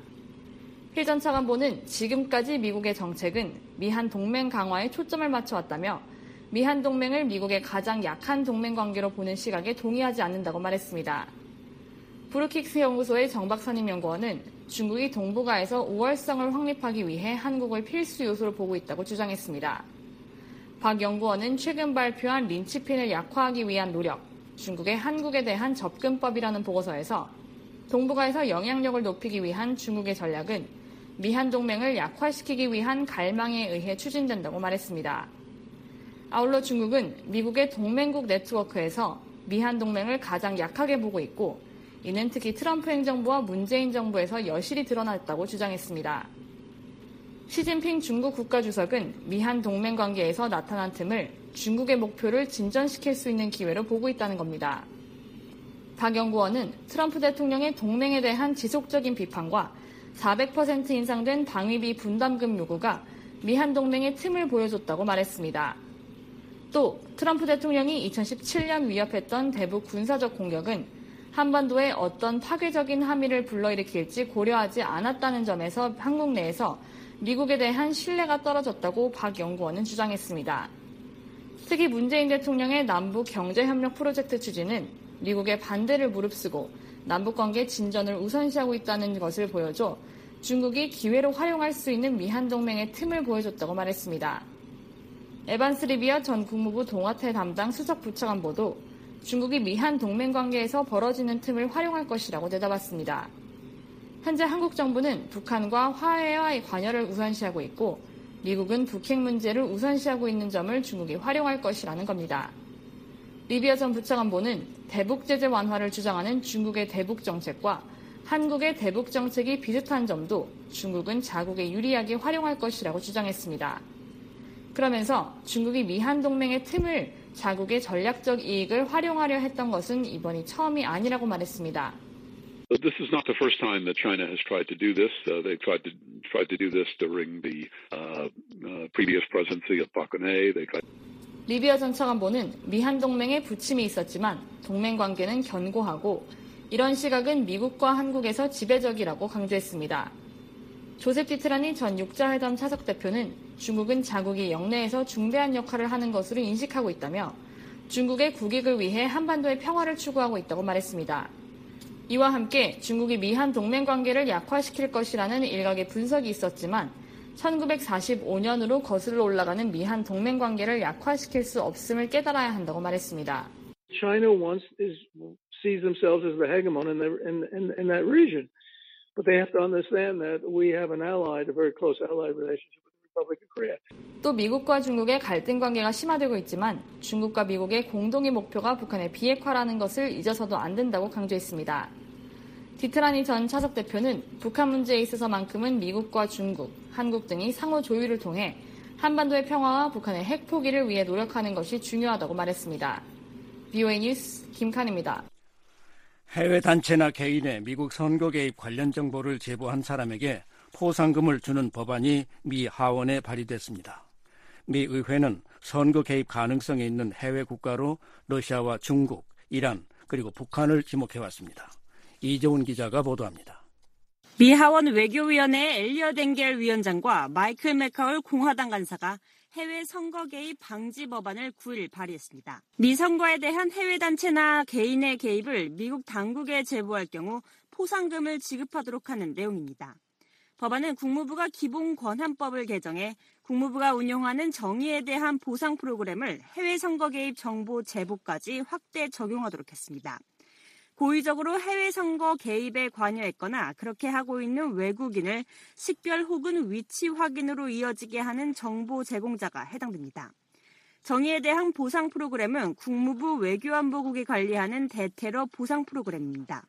힐 전 차관보는 지금까지 미국의 정책은 미한 동맹 강화에 초점을 맞춰왔다며 미한 동맹을 미국의 가장 약한 동맹 관계로 보는 시각에 동의하지 않는다고 말했습니다. 브루킹스 연구소의 정박 선임연구원은 중국이 동북아에서 우월성을 확립하기 위해 한국을 필수 요소로 보고 있다고 주장했습니다. 박 연구원은 최근 발표한 린치핀을 약화하기 위한 노력, 중국의 한국에 대한 접근법이라는 보고서에서 동북아에서 영향력을 높이기 위한 중국의 전략은 미한 동맹을 약화시키기 위한 갈망에 의해 추진된다고 말했습니다. 아울러 중국은 미국의 동맹국 네트워크에서 미한 동맹을 가장 약하게 보고 있고 이는 특히 트럼프 행정부와 문재인 정부에서 여실히 드러났다고 주장했습니다. 시진핑 중국 국가주석은 미한 동맹 관계에서 나타난 틈을 중국의 목표를 진전시킬 수 있는 기회로 보고 있다는 겁니다. 박 연구원은 트럼프 대통령의 동맹에 대한 지속적인 비판과 400% 인상된 방위비 분담금 요구가 미한 동맹의 틈을 보여줬다고 말했습니다. 또 트럼프 대통령이 2017년 위협했던 대북 군사적 공격은 한반도에 어떤 파괴적인 함의를 불러일으킬지 고려하지 않았다는 점에서 한국 내에서 미국에 대한 신뢰가 떨어졌다고 박 연구원은 주장했습니다. 특히 문재인 대통령의 남북 경제협력 프로젝트 추진은 미국의 반대를 무릅쓰고 남북관계 진전을 우선시하고 있다는 것을 보여줘 중국이 기회로 활용할 수 있는 미한 동맹의 틈을 보여줬다고 말했습니다. 에반스 리비어 전 국무부 동아태 담당 수석 부차관보도 중국이 미한 동맹 관계에서 벌어지는 틈을 활용할 것이라고 대답했습니다. 현재 한국 정부는 북한과 화해와 관여를 우선시하고 있고 미국은 북핵 문제를 우선시하고 있는 점을 중국이 활용할 것이라는 겁니다. 리비어 전 부차관보는 대북 제재 완화를 주장하는 중국의 대북 정책과 한국의 대북 정책이 비슷한 점도 중국은 자국에 유리하게 활용할 것이라고 주장했습니다. 그러면서 중국이 미한 동맹의 틈을 자국의 전략적 이익을 활용하려 했던 것은 이번이 처음이 아니라고 말했습니다. This is not the first time that China has tried to do this. They've tried to do this during the previous presidency of Park Geun-hye. 리비어 전 차관보는 미한 동맹에 부침이 있었지만 동맹 관계는 견고하고 이런 시각은 미국과 한국에서 지배적이라고 강조했습니다. 조셉 디트라니 전 육자회담 차석 대표는 중국은 자국이 영내에서 중대한 역할을 하는 것으로 인식하고 있다며 중국의 국익을 위해 한반도의 평화를 추구하고 있다고 말했습니다. 이와 함께 중국이 미한 동맹 관계를 약화시킬 것이라는 일각의 분석이 있었지만 1945년으로 거슬러 올라가는 미한 동맹 관계를 약화시킬 수 없음을 깨달아야 한다고 말했습니다. China sees themselves as the hegemon in that region, but they have to understand that we have an ally, a very close allied relationship with the Republic of Korea. 또 미국과 중국의 갈등 관계가 심화되고 있지만 중국과 미국의 공동의 목표가 북한의 비핵화라는 것을 잊어서도 안 된다고 강조했습니다. 디트라니 전 차석 대표는 북한 문제에 있어서만큼은 미국과 중국, 한국 등이 상호 조율을 통해 한반도의 평화와 북한의 핵 포기를 위해 노력하는 것이 중요하다고 말했습니다. BOA 뉴스 김칸입니다. 해외 단체나 개인의 미국 선거 개입 관련 정보를 제보한 사람에게 포상금을 주는 법안이 미 하원에 발의됐습니다. 미 의회는 선거 개입 가능성이 있는 해외 국가로 러시아와 중국, 이란, 그리고 북한을 지목해왔습니다. 이재훈 기자가 보도합니다. 미 하원 외교위원회 엘리엇 엥겔 위원장과 마이클 맥카울 공화당 간사가 해외 선거 개입 방지 법안을 9일 발의했습니다. 미 선거에 대한 해외 단체나 개인의 개입을 미국 당국에 제보할 경우 포상금을 지급하도록 하는 내용입니다. 법안은 국무부가 기본권한법을 개정해 국무부가 운영하는 정의에 대한 보상 프로그램을 해외 선거 개입 정보 제보까지 확대 적용하도록 했습니다. 고의적으로 해외 선거 개입에 관여했거나 그렇게 하고 있는 외국인을 식별 혹은 위치 확인으로 이어지게 하는 정보 제공자가 해당됩니다. 정의에 대한 보상 프로그램은 국무부 외교안보국이 관리하는 대테러 보상 프로그램입니다.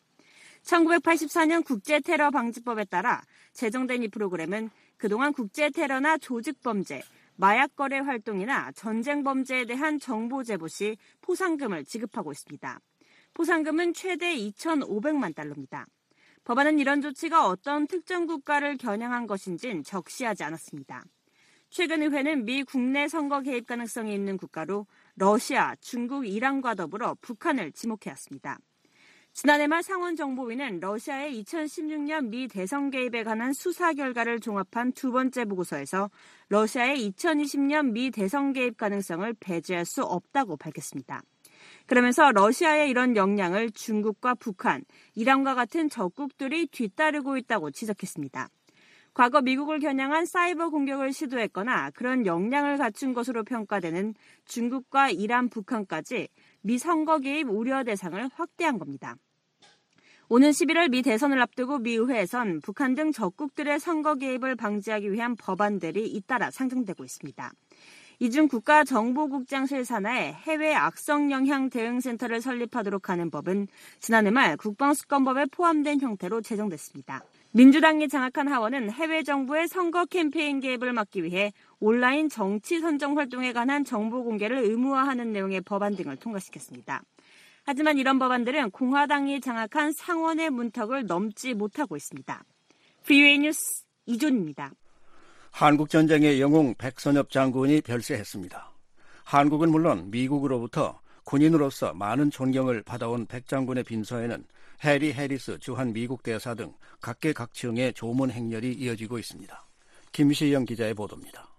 1984년 국제테러 방지법에 따라 제정된 이 프로그램은 그동안 국제테러나 조직범죄, 마약거래 활동이나 전쟁범죄에 대한 정보 제보 시 포상금을 지급하고 있습니다. 포상금은 최대 2,500만 달러입니다. 법안은 이런 조치가 어떤 특정 국가를 겨냥한 것인지는 적시하지 않았습니다. 최근 의회는 미 국내 선거 개입 가능성이 있는 국가로 러시아, 중국, 이란과 더불어 북한을 지목해왔습니다. 지난해 말 상원정보위는 러시아의 2016년 미 대선 개입에 관한 수사 결과를 종합한 두 번째 보고서에서 러시아의 2020년 미 대선 개입 가능성을 배제할 수 없다고 밝혔습니다. 그러면서 러시아의 이런 역량을 중국과 북한, 이란과 같은 적국들이 뒤따르고 있다고 지적했습니다. 과거 미국을 겨냥한 사이버 공격을 시도했거나 그런 역량을 갖춘 것으로 평가되는 중국과 이란, 북한까지 미 선거 개입 우려 대상을 확대한 겁니다. 오는 11월 미 대선을 앞두고 미 의회에선 북한 등 적국들의 선거 개입을 방지하기 위한 법안들이 잇따라 상정되고 있습니다. 이 중 국가정보국장실 산하에 해외 악성 영향 대응센터를 설립하도록 하는 법은 지난해 말 국방수권법에 포함된 형태로 제정됐습니다. 민주당이 장악한 하원은 해외 정부의 선거 캠페인 개입을 막기 위해 온라인 정치 선정 활동에 관한 정보 공개를 의무화하는 내용의 법안 등을 통과시켰습니다. 하지만 이런 법안들은 공화당이 장악한 상원의 문턱을 넘지 못하고 있습니다. VOA 뉴스 이존입니다. 한국전쟁의 영웅 백선엽 장군이 별세했습니다. 한국은 물론 미국으로부터 군인으로서 많은 존경을 받아온 백 장군의 빈소에는 해리 해리스 주한 미국 대사 등 각계각층의 조문 행렬이 이어지고 있습니다. 김시영 기자의 보도입니다.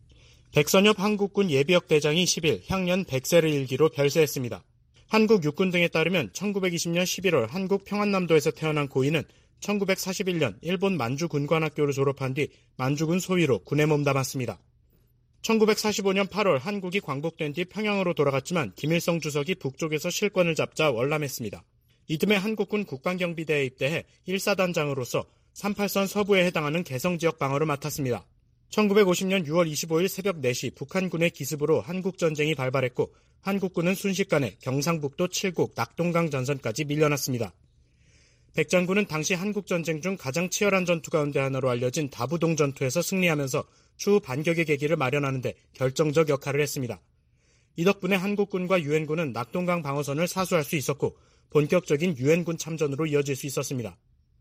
백선엽 한국군 예비역 대장이 10일 향년 100세를 일기로 별세했습니다. 한국 육군 등에 따르면 1920년 11월 한국 평안남도에서 태어난 고인은 1941년 일본 만주 군관학교를 졸업한 뒤 만주군 소위로 군에 몸담았습니다. 1945년 8월 한국이 광복된 뒤 평양으로 돌아갔지만 김일성 주석이 북쪽에서 실권을 잡자 월남했습니다. 이듬해 한국군 국방경비대에 입대해 1사단장으로서 38선 서부에 해당하는 개성지역 방어를 맡았습니다. 1950년 6월 25일 새벽 4시 북한군의 기습으로 한국전쟁이 발발했고 한국군은 순식간에 경상북도 7국 낙동강 전선까지 밀려났습니다. 백 장군은 당시 한국전쟁 중 가장 치열한 전투 가운데 하나로 알려진 다부동 전투에서 승리하면서 추후 반격의 계기를 마련하는 데 결정적 역할을 했습니다. 이 덕분에 한국군과 유엔군은 낙동강 방어선을 사수할 수 있었고 본격적인 유엔군 참전으로 이어질 수 있었습니다.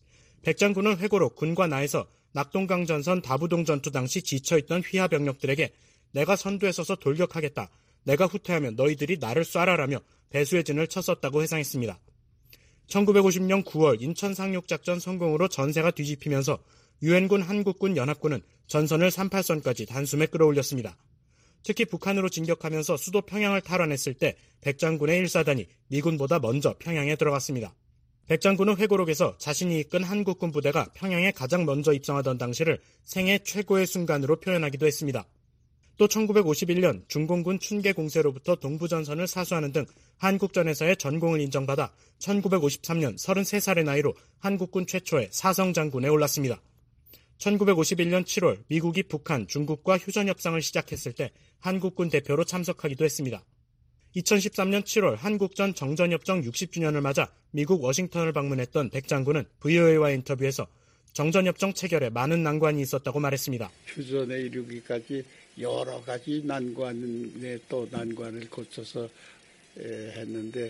백 장군은 회고록 군과 나에서 낙동강 전선 다부동 전투 당시 지쳐있던 휘하 병력들에게 내가 선두에 서서 돌격하겠다. 내가 후퇴하면 너희들이 나를 쏴라라며 배수의 진을 쳤었다고 회상했습니다. 1950년 9월 인천 상륙작전 성공으로 전세가 뒤집히면서 유엔군 한국군 연합군은 전선을 38선까지 단숨에 끌어올렸습니다. 특히 북한으로 진격하면서 수도 평양을 탈환했을 때 백 장군의 1사단이 미군보다 먼저 평양에 들어갔습니다. 백 장군은 회고록에서 자신이 이끈 한국군 부대가 평양에 가장 먼저 입성하던 당시를 생애 최고의 순간으로 표현하기도 했습니다. 또 1951년 중공군 춘계 공세로부터 동부전선을 사수하는 등 한국전에서의 전공을 인정받아 1953년 33살의 나이로 한국군 최초의 사성장군에 올랐습니다. 1951년 7월 미국이 북한, 중국과 휴전협상을 시작했을 때 한국군 대표로 참석하기도 했습니다. 2013년 7월 한국전 정전협정 60주년을 맞아 미국 워싱턴을 방문했던 백 장군은 VOA와 인터뷰에서 정전협정 체결에 많은 난관이 있었다고 말했습니다. 휴전에 이르기까지 여러 가지 난관에 또 난관을 거쳐서 했는데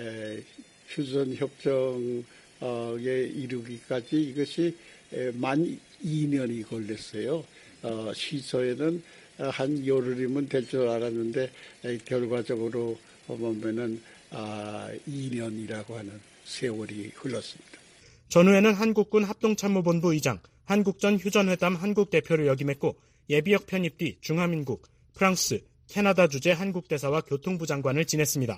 휴전협정에 이르기까지 이것이 만 2년이 걸렸어요. 시소에는 한 열흘이면 될 줄 알았는데 결과적으로 보면은 2년이라고 하는 세월이 흘렀습니다. 전후에는 한국군 합동참모본부 의장, 한국전 휴전회담 한국대표를 역임했고 예비역 편입 뒤 중화민국, 프랑스, 캐나다 주재 한국대사와 교통부 장관을 지냈습니다.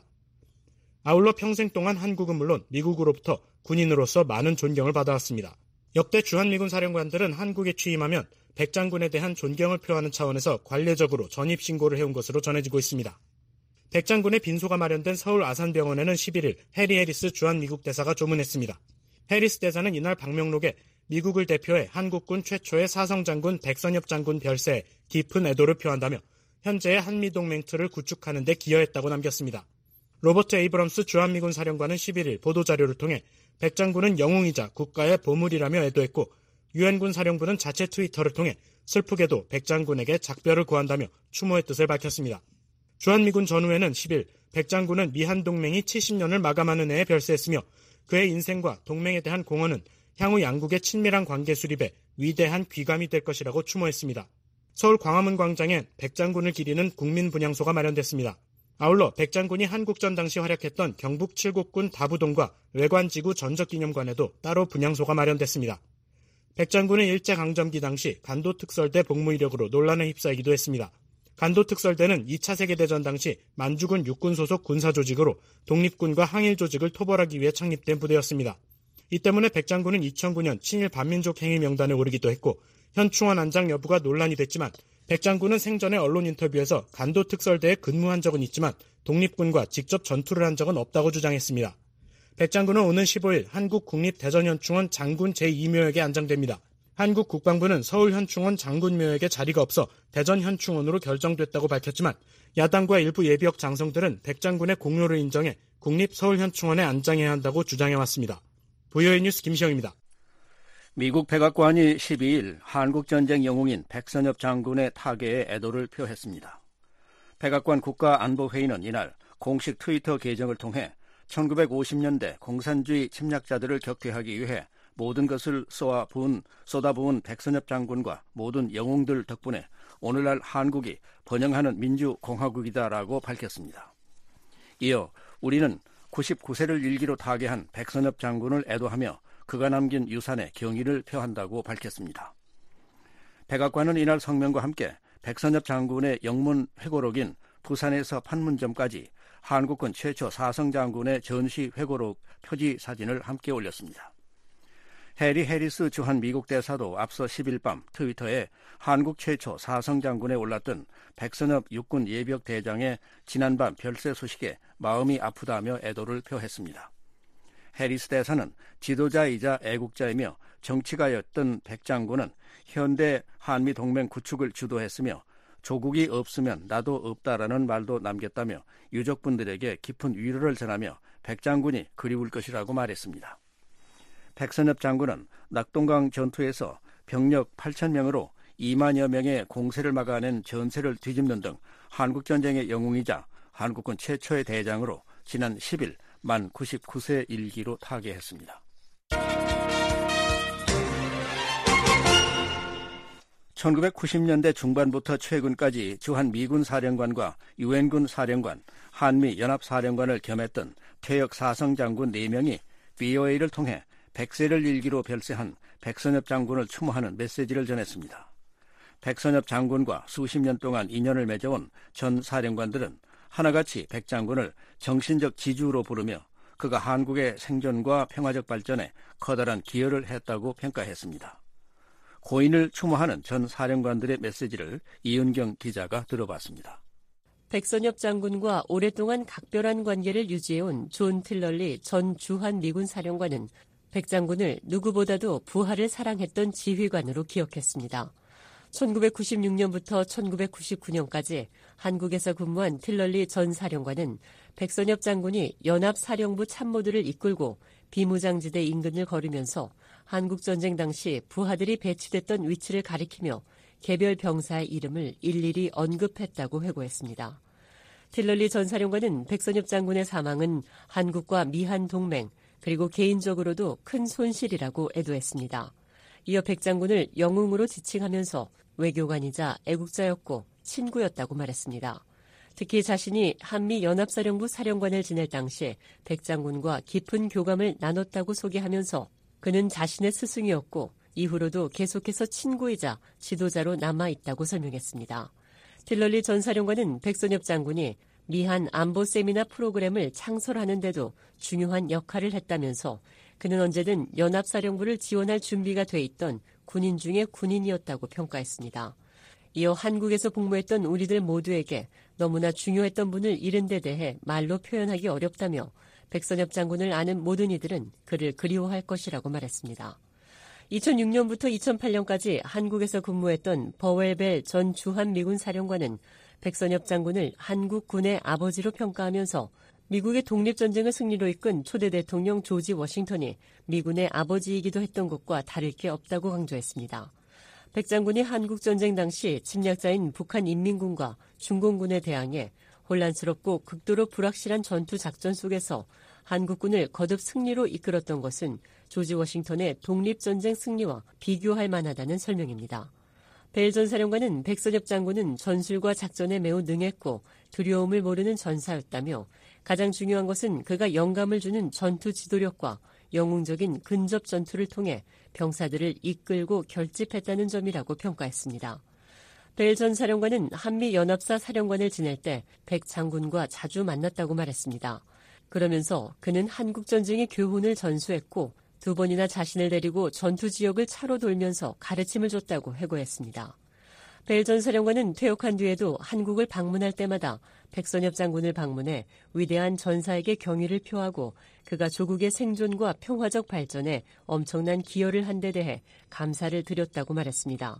아울러 평생 동안 한국은 물론 미국으로부터 군인으로서 많은 존경을 받아왔습니다. 역대 주한미군 사령관들은 한국에 취임하면 백 장군에 대한 존경을 표하는 차원에서 관례적으로 전입신고를 해온 것으로 전해지고 있습니다. 백 장군의 빈소가 마련된 서울 아산병원에는 11일 해리 해리스 주한미국 대사가 조문했습니다. 해리스 대사는 이날 방명록에 미국을 대표해 한국군 최초의 사성장군 백선엽 장군 별세에 깊은 애도를 표한다며 현재의 한미동맹 틀을 구축하는 데 기여했다고 남겼습니다. 로버트 에이브럼스 주한미군 사령관은 11일 보도자료를 통해 백 장군은 영웅이자 국가의 보물이라며 애도했고 유엔군 사령부는 자체 트위터를 통해 슬프게도 백 장군에게 작별을 구한다며 추모의 뜻을 밝혔습니다. 주한미군 전후에는 10일 백 장군은 미한동맹이 70년을 마감하는 해에 별세했으며 그의 인생과 동맹에 대한 공헌은 향후 양국의 친밀한 관계 수립에 위대한 귀감이 될 것이라고 추모했습니다. 서울 광화문 광장엔 백 장군을 기리는 국민분향소가 마련됐습니다. 아울러 백 장군이 한국전 당시 활약했던 경북 칠곡군 다부동과 외관지구 전적기념관에도 따로 분향소가 마련됐습니다. 백 장군은 일제강점기 당시 간도특설대 복무 이력으로 논란에 휩싸이기도 했습니다. 간도특설대는 2차 세계대전 당시 만주군 육군 소속 군사조직으로 독립군과 항일조직을 토벌하기 위해 창립된 부대였습니다. 이 때문에 백 장군은 2009년 친일 반민족 행위 명단에 오르기도 했고 현충원 안장 여부가 논란이 됐지만 백 장군은 생전에 언론 인터뷰에서 간도특설대에 근무한 적은 있지만 독립군과 직접 전투를 한 적은 없다고 주장했습니다. 백 장군은 오는 15일 한국국립대전현충원 장군 제2묘역에 안장됩니다. 한국 국방부는 서울현충원 장군묘역에 자리가 없어 대전현충원으로 결정됐다고 밝혔지만 야당과 일부 예비역 장성들은 백 장군의 공로를 인정해 국립서울현충원에 안장해야 한다고 주장해왔습니다. VOA 뉴스 김시영입니다. 미국 백악관이 12일 한국전쟁 영웅인 백선엽 장군의 타계에 애도를 표했습니다. 백악관 국가안보회의는 이날 공식 트위터 계정을 통해 1950년대 공산주의 침략자들을 격퇴하기 위해 모든 것을 쏟아부은 백선엽 장군과 모든 영웅들 덕분에 오늘날 한국이 번영하는 민주공화국이다라고 밝혔습니다. 이어 우리는 99세를 일기로 타계한 백선엽 장군을 애도하며 그가 남긴 유산에 경의를 표한다고 밝혔습니다. 백악관은 이날 성명과 함께 백선엽 장군의 영문 회고록인 부산에서 판문점까지 한국군 최초 사성 장군의 전시 회고록 표지 사진을 함께 올렸습니다. 해리 해리스 주한 미국 대사도 앞서 10일 밤 트위터에 한국 최초 사성 장군에 올랐던 백선엽 육군 예비역 대장의 지난밤 별세 소식에 마음이 아프다며 애도를 표했습니다. 해리스 대사는 지도자이자 애국자이며 정치가였던 백 장군은 현대 한미 동맹 구축을 주도했으며 조국이 없으면 나도 없다라는 말도 남겼다며 유족분들에게 깊은 위로를 전하며 백 장군이 그리울 것이라고 말했습니다. 백선엽 장군은 낙동강 전투에서 병력 8,000명으로 2만여 명의 공세를 막아낸 전세를 뒤집는 등 한국전쟁의 영웅이자 한국군 최초의 대장으로 지난 10일 만 99세 일기로 타계했습니다. 1990년대 중반부터 최근까지 주한 미군 사령관과 유엔군 사령관, 한미 연합사령관을 겸했던 퇴역 사성 장군 4명이 VOA를 통해 100세를 일기로 별세한 백선엽 장군을 추모하는 메시지를 전했습니다. 백선엽 장군과 수십 년 동안 인연을 맺어온 전 사령관들은 하나같이 백 장군을 정신적 지주로 부르며 그가 한국의 생존과 평화적 발전에 커다란 기여를 했다고 평가했습니다. 고인을 추모하는 전 사령관들의 메시지를 이은경 기자가 들어봤습니다. 백선엽 장군과 오랫동안 각별한 관계를 유지해온 존 틸럴리 전 주한 미군 사령관은 백 장군을 누구보다도 부하를 사랑했던 지휘관으로 기억했습니다. 1996년부터 1999년까지 한국에서 근무한 틸럴리 전 사령관은 백선엽 장군이 연합사령부 참모들을 이끌고 비무장지대 인근을 걸으면서 한국전쟁 당시 부하들이 배치됐던 위치를 가리키며 개별 병사의 이름을 일일이 언급했다고 회고했습니다. 틸럴리 전 사령관은 백선엽 장군의 사망은 한국과 미한 동맹 그리고 개인적으로도 큰 손실이라고 애도했습니다. 이어 백 장군을 영웅으로 지칭하면서 외교관이자 애국자였고 친구였다고 말했습니다. 특히 자신이 한미연합사령부 사령관을 지낼 당시 백 장군과 깊은 교감을 나눴다고 소개하면서 그는 자신의 스승이었고 이후로도 계속해서 친구이자 지도자로 남아있다고 설명했습니다. 틸럴리 전 사령관은 백선엽 장군이 미한 안보 세미나 프로그램을 창설하는 데도 중요한 역할을 했다면서 그는 언제든 연합사령부를 지원할 준비가 돼 있던 군인 중에 군인이었다고 평가했습니다. 이어 한국에서 복무했던 우리들 모두에게 너무나 중요했던 분을 잃은 데 대해 말로 표현하기 어렵다며 백선엽 장군을 아는 모든 이들은 그를 그리워할 것이라고 말했습니다. 2006년부터 2008년까지 한국에서 근무했던 버웰벨 전 주한미군 사령관은 백선엽 장군을 한국군의 아버지로 평가하면서 미국의 독립전쟁을 승리로 이끈 초대 대통령 조지 워싱턴이 미군의 아버지이기도 했던 것과 다를 게 없다고 강조했습니다. 백 장군이 한국전쟁 당시 침략자인 북한인민군과 중공군에 대항해 혼란스럽고 극도로 불확실한 전투 작전 속에서 한국군을 거듭 승리로 이끌었던 것은 조지 워싱턴의 독립전쟁 승리와 비교할 만하다는 설명입니다. 벨 전 사령관은 백선엽 장군은 전술과 작전에 매우 능했고 두려움을 모르는 전사였다며 가장 중요한 것은 그가 영감을 주는 전투 지도력과 영웅적인 근접 전투를 통해 병사들을 이끌고 결집했다는 점이라고 평가했습니다. 벨 전 사령관은 한미연합사 사령관을 지낼 때 백 장군과 자주 만났다고 말했습니다. 그러면서 그는 한국전쟁의 교훈을 전수했고 2번이나 자신을 데리고 전투 지역을 차로 돌면서 가르침을 줬다고 회고했습니다. 벨 전 사령관은 퇴역한 뒤에도 한국을 방문할 때마다 백선엽 장군을 방문해 위대한 전사에게 경의를 표하고 그가 조국의 생존과 평화적 발전에 엄청난 기여를 한 데 대해 감사를 드렸다고 말했습니다.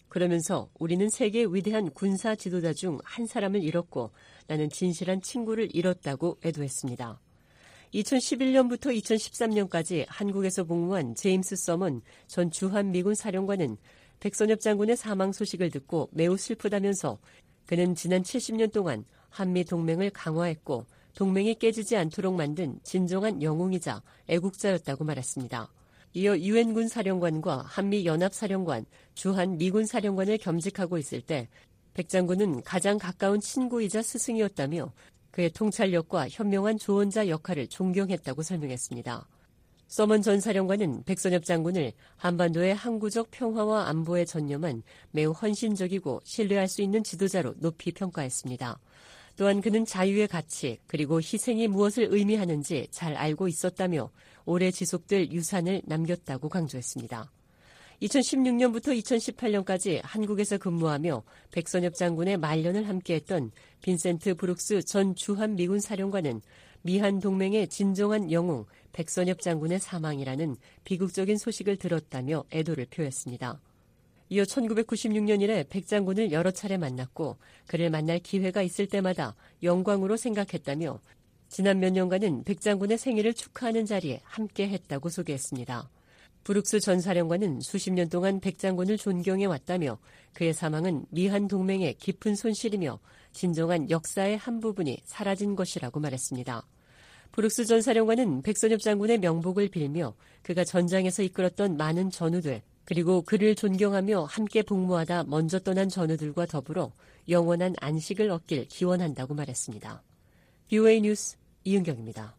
그러면서 우리는 세계의 위대한 군사 지도자 중 한 사람을 잃었고 나는 진실한 친구를 잃었다고 애도했습니다. 2011년부터 2013년까지 한국에서 복무한 제임스 서먼 전 주한미군 사령관은 백선엽 장군의 사망 소식을 듣고 매우 슬프다면서 그는 지난 70년 동안 한미 동맹을 강화했고 동맹이 깨지지 않도록 만든 진정한 영웅이자 애국자였다고 말했습니다. 이어 유엔군 사령관과 한미연합사령관, 주한미군 사령관을 겸직하고 있을 때 백 장군은 가장 가까운 친구이자 스승이었다며 그의 통찰력과 현명한 조언자 역할을 존경했다고 설명했습니다. 서먼 전 사령관은 백선엽 장군을 한반도의 항구적 평화와 안보에 전념한 매우 헌신적이고 신뢰할 수 있는 지도자로 높이 평가했습니다. 또한 그는 자유의 가치 그리고 희생이 무엇을 의미하는지 잘 알고 있었다며 오래 지속될 유산을 남겼다고 강조했습니다. 2016년부터 2018년까지 한국에서 근무하며 백선엽 장군의 말년을 함께했던 빈센트 브룩스 전 주한미군 사령관은 미한 동맹의 진정한 영웅 백선엽 장군의 사망이라는 비극적인 소식을 들었다며 애도를 표했습니다. 이어 1996년 이래 백 장군을 여러 차례 만났고 그를 만날 기회가 있을 때마다 영광으로 생각했다며 지난 몇 년간은 백 장군의 생일을 축하하는 자리에 함께했다고 소개했습니다. 브룩스 전 사령관은 수십 년 동안 백 장군을 존경해왔다며 그의 사망은 미한 동맹의 깊은 손실이며 진정한 역사의 한 부분이 사라진 것이라고 말했습니다. 브룩스 전 사령관은 백선엽 장군의 명복을 빌며 그가 전장에서 이끌었던 많은 전우들 그리고 그를 존경하며 함께 복무하다 먼저 떠난 전우들과 더불어 영원한 안식을 얻길 기원한다고 말했습니다. VOA 뉴스 이은경입니다.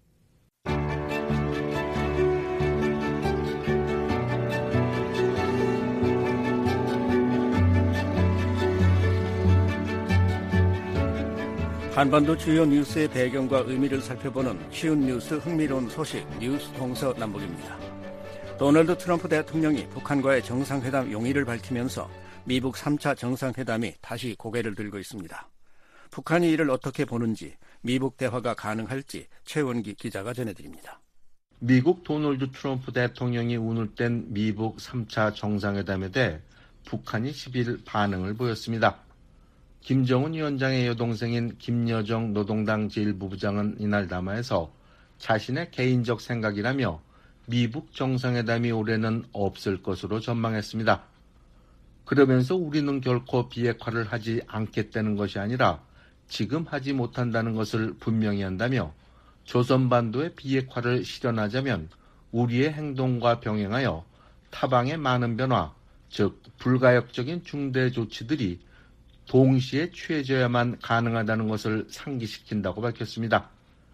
한반도 주요 뉴스의 배경과 의미를 살펴보는 쉬운 뉴스 흥미로운 소식 뉴스 동서남북입니다. 도널드 트럼프 대통령이 북한과의 정상회담 용의를 밝히면서 미북 3차 정상회담이 다시 고개를 들고 있습니다. 북한이 이를 어떻게 보는지 미북 대화가 가능할지 최원기 기자가 전해드립니다. 미국 도널드 트럼프 대통령이 오늘 뗀 미북 3차 정상회담에 대해 북한이 10일 반응을 보였습니다. 김정은 위원장의 여동생인 김여정 노동당 제1부부장은 이날 담화에서 자신의 개인적 생각이라며 미북 정상회담이 올해는 없을 것으로 전망했습니다. 그러면서 우리는 결코 비핵화를 하지 않겠다는 것이 아니라 지금 하지 못한다는 것을 분명히 한다며 조선반도의 비핵화를 실현하자면 우리의 행동과 병행하여 타방의 많은 변화, 즉 불가역적인 중대 조치들이 동시에 취해져야만 가능하다는 것을 상기시킨다고 밝혔습니다.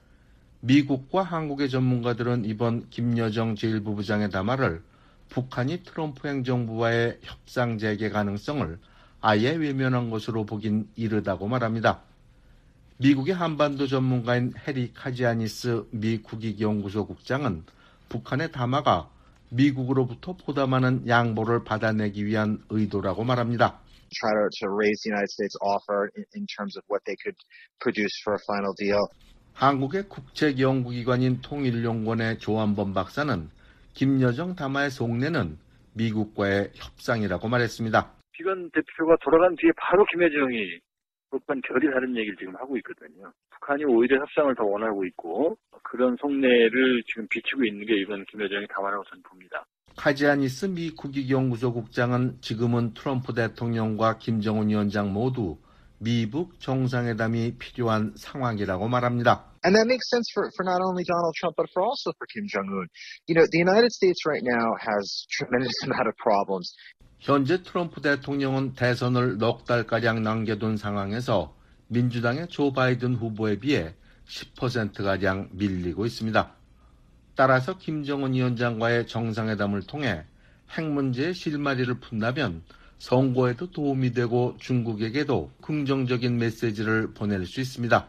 미국과 한국의 전문가들은 이번 김여정 제1부부장의 담화를 북한이 트럼프 행정부와의 협상 재개 가능성을 아예 외면한 것으로 보긴 이르다고 말합니다. 미국의 한반도 전문가인 해리 카지아니스 미 국익연구소 국장은 북한의 담화가 미국으로부터 보다 많은 양보를 받아내기 위한 의도라고 말합니다. try to raise the United States offer in terms of what they could produce for a final deal. 한국의 국책연구기관인 통일연구원의 조한범 박사는 김여정 담화의 속내는 미국과의 협상이라고 말했습니다. 비건 대표가 돌아간 뒤에 바로 김여정이 북한 결이 다른 얘기를 지금 하고 있거든요. 북한이 오히려 협상을 더 원하고 있고 그런 속내를 지금 비추고 있는 게 이번 김여정의 담화라고 저는 봅니다. 카지아니스 미 국익연구소 국장은 지금은 트럼프 대통령과 김정은 위원장 모두 미북 정상회담이 필요한 상황이라고 말합니다. And that makes sense for not only Donald Trump but also for Kim Jong-un. You know, the United States right now has tremendous amount of problems. 현재 트럼프 대통령은 대선을 넉 달가량 남겨둔 상황에서 민주당의 조 바이든 후보에 비해 10%가량 밀리고 있습니다. 따라서 김정은 위원장과의 정상회담을 통해 핵 문제의 실마리를 푼다면 선거에도 도움이 되고 중국에게도 긍정적인 메시지를 보낼 수 있습니다.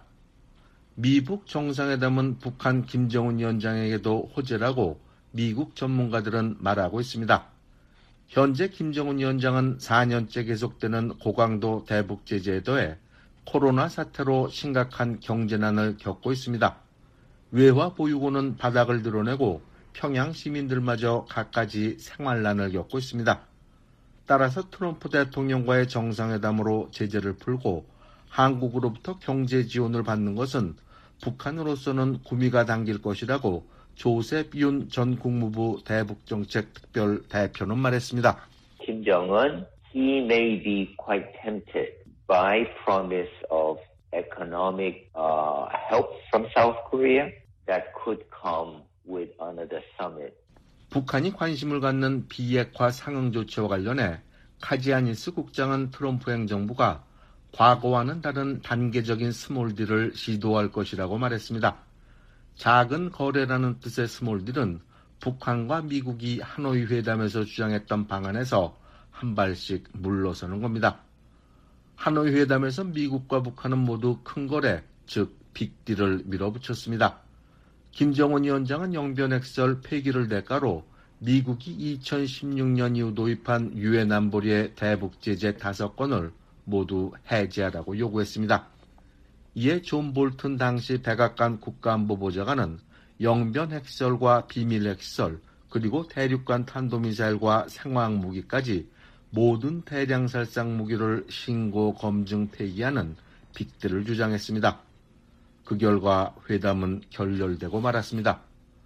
미북 정상회담은 북한 김정은 위원장에게도 호재라고 미국 전문가들은 말하고 있습니다. 현재 김정은 위원장은 4년째 계속되는 고강도 대북 제재에 더해 코로나 사태로 심각한 경제난을 겪고 있습니다. 외화 보유고는 바닥을 드러내고 평양 시민들마저 갖가지 생활난을 겪고 있습니다. 따라서 트럼프 대통령과의 정상회담으로 제재를 풀고 한국으로부터 경제 지원을 받는 것은 북한으로서는 구미가 당길 것이라고 조셉 윤 전 국무부 대북정책특별 대표는 말했습니다. Kim Jong-un, he may be quite tempted by promise of economic help from South Korea that could come with another summit. 북한이 관심을 갖는 비핵화 상응 조치와 관련해 카지아니스 국장은 트럼프 행정부가 과거와는 다른 단계적인 스몰딜을 시도할 것이라고 말했습니다. 작은 거래라는 뜻의 스몰딜은 북한과 미국이 하노이 회담에서 주장했던 방안에서 한 발씩 물러서는 겁니다. 하노이 회담에서 미국과 북한은 모두 큰 거래, 즉 빅딜을 밀어붙였습니다. 김정은 위원장은 영변핵설 폐기를 대가로 미국이 2016년 이후 도입한 유엔 안보리의 대북 제재 5건을 모두 해제하라고 요구했습니다. 이에 존 볼튼 당시 백악관 국가안보보좌관은 영변 핵설과 비밀 핵설, 그리고 대륙간 탄도미사일과 생화학무기까지 모든 대량살상 무기를 신고, 검증, 폐기하는 빅딜을 주장했습니다. 그 결과 회담은 결렬되고 말았습니다.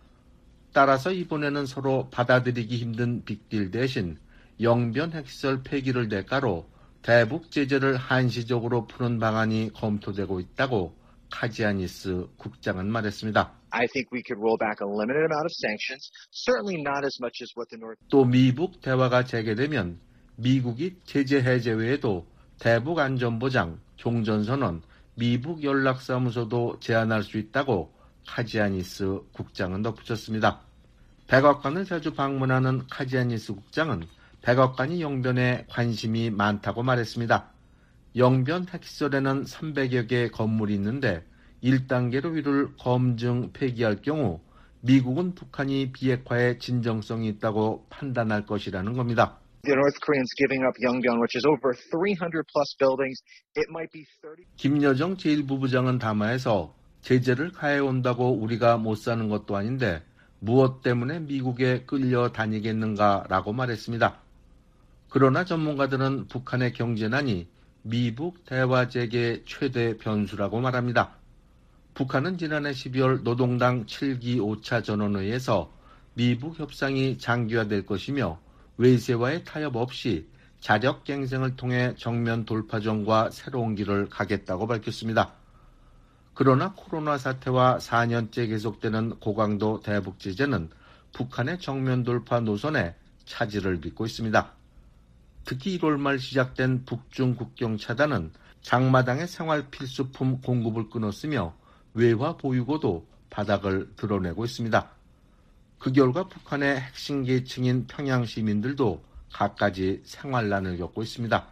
따라서 이번에는 서로 받아들이기 힘든 빅딜 대신 영변 핵설 폐기를 대가로 대북 제재를 한시적으로 푸는 방안이 검토되고 있다고 카지아니스 국장은 말했습니다. I think we could roll back a limited amount of sanctions, certainly not as much as what the North. 또 미북 대화가 재개되면 미국이 제재 해제 외에도 대북 안전보장, 종전선언, 미북 연락사무소도 제안할 수 있다고 카지아니스 국장은 덧붙였습니다. 백악관을 자주 방문하는 카지아니스 국장은 백악관이 영변에 관심이 많다고 말했습니다. 영변 핵시설에는 300여 개의 건물이 있는데 1단계로 이를 검증, 폐기할 경우 미국은 북한이 비핵화에 진정성이 있다고 판단할 것이라는 겁니다. The North Koreans giving up Yongbyon, which is over 300 plus buildings. It might be 30. 김여정 제1부부장은 담화에서 제재를 가해온다고 우리가 못 사는 것도 아닌데 무엇 때문에 미국에 끌려다니겠는가라고 말했습니다. 그러나 전문가들은 북한의 경제난이 미북 대화 재개 최대 변수라고 말합니다. 북한은 지난해 12월 노동당 7기 5차 전원회의에서 미북 협상이 장기화될 것이며 외세와의 타협 없이 자력 갱생을 통해 정면 돌파전과 새로운 길을 가겠다고 밝혔습니다. 그러나 코로나 사태와 4년째 계속되는 고강도 대북 제재는 북한의 정면 돌파 노선에 차질을 빚고 있습니다. 특히 1월 말 시작된 북중 국경 차단은 장마당의 생활 필수품 공급을 끊었으며 외화 보유고도 바닥을 드러내고 있습니다. 그 결과 북한의 핵심 계층인 평양 시민들도 갖가지 생활난을 겪고 있습니다.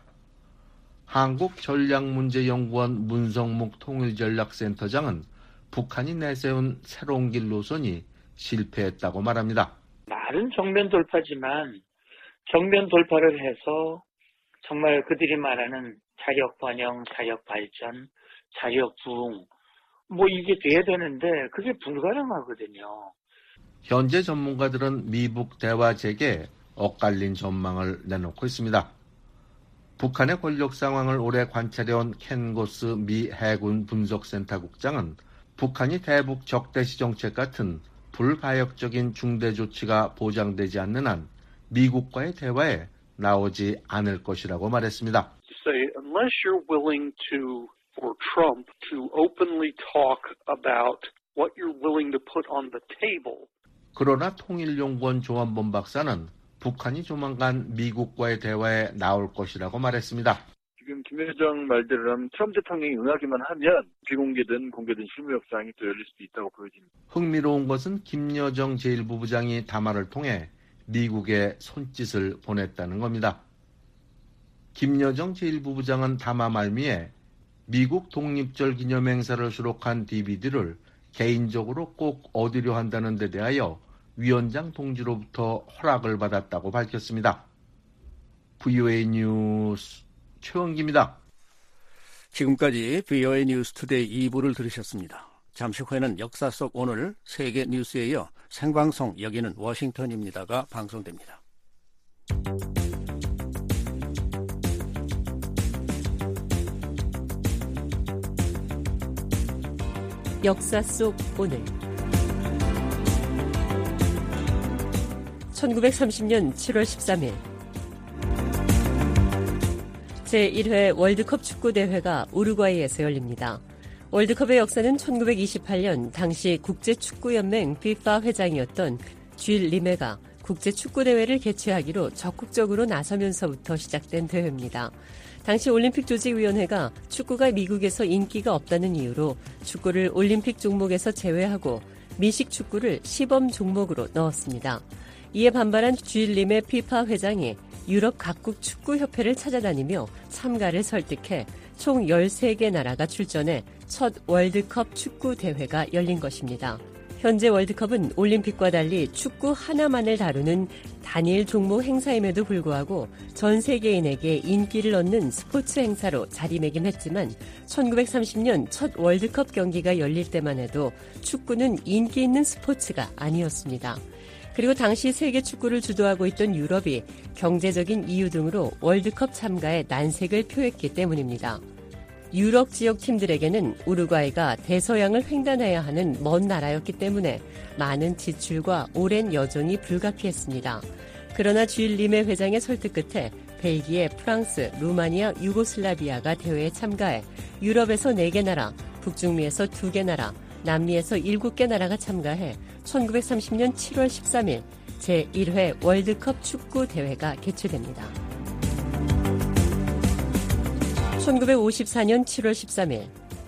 한국전략문제연구원 문성묵 통일전략센터장은 북한이 내세운 새로운 길 노선이 실패했다고 말합니다. 말은 정면 돌파지만 정면 돌파를 해서 정말 그들이 말하는 자력 번영, 자력 발전, 자력 부흥 이게 돼야 되는데 그게 불가능하거든요. 현재 전문가들은 미북 대화 재개에 엇갈린 전망을 내놓고 있습니다. 북한의 권력 상황을 오래 관찰해온 켄 고스 미 해군 분석센터 국장은 북한이 대북 적대시 정책 같은 불가역적인 중대 조치가 보장되지 않는 한 미국과의 대화에 나오지 않을 것이라고 말했습니다. Say, unless you're willing for Trump to openly talk about what you're willing to put on the table. 그러나 통일연구원 조한범 박사는 북한이 조만간 미국과의 대화에 나올 것이라고 말했습니다. 지금 김여정 말대로 하면 트럼프 대통령이 응하기만 하면 비공개든 공개든 실무 협상이 또 열릴 수도 있다고 보여집니다. 흥미로운 것은 김여정 제1부부장이 담화를 통해 미국에 손짓을 보냈다는 겁니다. 김여정 제1부부장은 담화 말미에 미국 독립절 기념행사를 수록한 DVD를 개인적으로 꼭 얻으려 한다는 데 대하여 위원장 동지로부터 허락을 받았다고 밝혔습니다. VOA 뉴스 최원기입니다. 지금까지 VOA 뉴스 투데이 2부를 들으셨습니다. 잠시 후에는 역사 속 오늘 세계 뉴스에 이어 생방송 여기는 워싱턴입니다가 방송됩니다. 역사 속 오늘 1930년 7월 13일 제1회 월드컵 축구대회가 우루과이에서 열립니다. 월드컵의 역사는 1928년 당시 국제축구연맹 FIFA 회장이었던 쥘 리메가 국제축구대회를 개최하기로 적극적으로 나서면서부터 시작된 대회입니다. 당시 올림픽 조직위원회가 축구가 미국에서 인기가 없다는 이유로 축구를 올림픽 종목에서 제외하고 미식 축구를 시범 종목으로 넣었습니다. 이에 반발한 쥘 리메 FIFA 회장이 유럽 각국 축구협회를 찾아다니며 참가를 설득해 총 13개 나라가 출전해 첫 월드컵 축구대회가 열린 것입니다. 현재 월드컵은 올림픽과 달리 축구 하나만을 다루는 단일 종목 행사임에도 불구하고 전 세계인에게 인기를 얻는 스포츠 행사로 자리매김했지만 1930년 첫 월드컵 경기가 열릴 때만 해도 축구는 인기 있는 스포츠가 아니었습니다. 그리고 당시 세계 축구를 주도하고 있던 유럽이 경제적인 이유 등으로 월드컵 참가에 난색을 표했기 때문입니다. 유럽 지역 팀들에게는 우루과이가 대서양을 횡단해야 하는 먼 나라였기 때문에 많은 지출과 오랜 여정이 불가피했습니다. 그러나 쥘 리메 회장의 설득 끝에 벨기에, 프랑스, 루마니아, 유고슬라비아가 대회에 참가해 유럽에서 4개 나라, 북중미에서 2개 나라, 남미에서 7개 나라가 참가해 1930년 7월 13일 제1회 월드컵 축구 대회가 개최됩니다. 1954년 7월 13일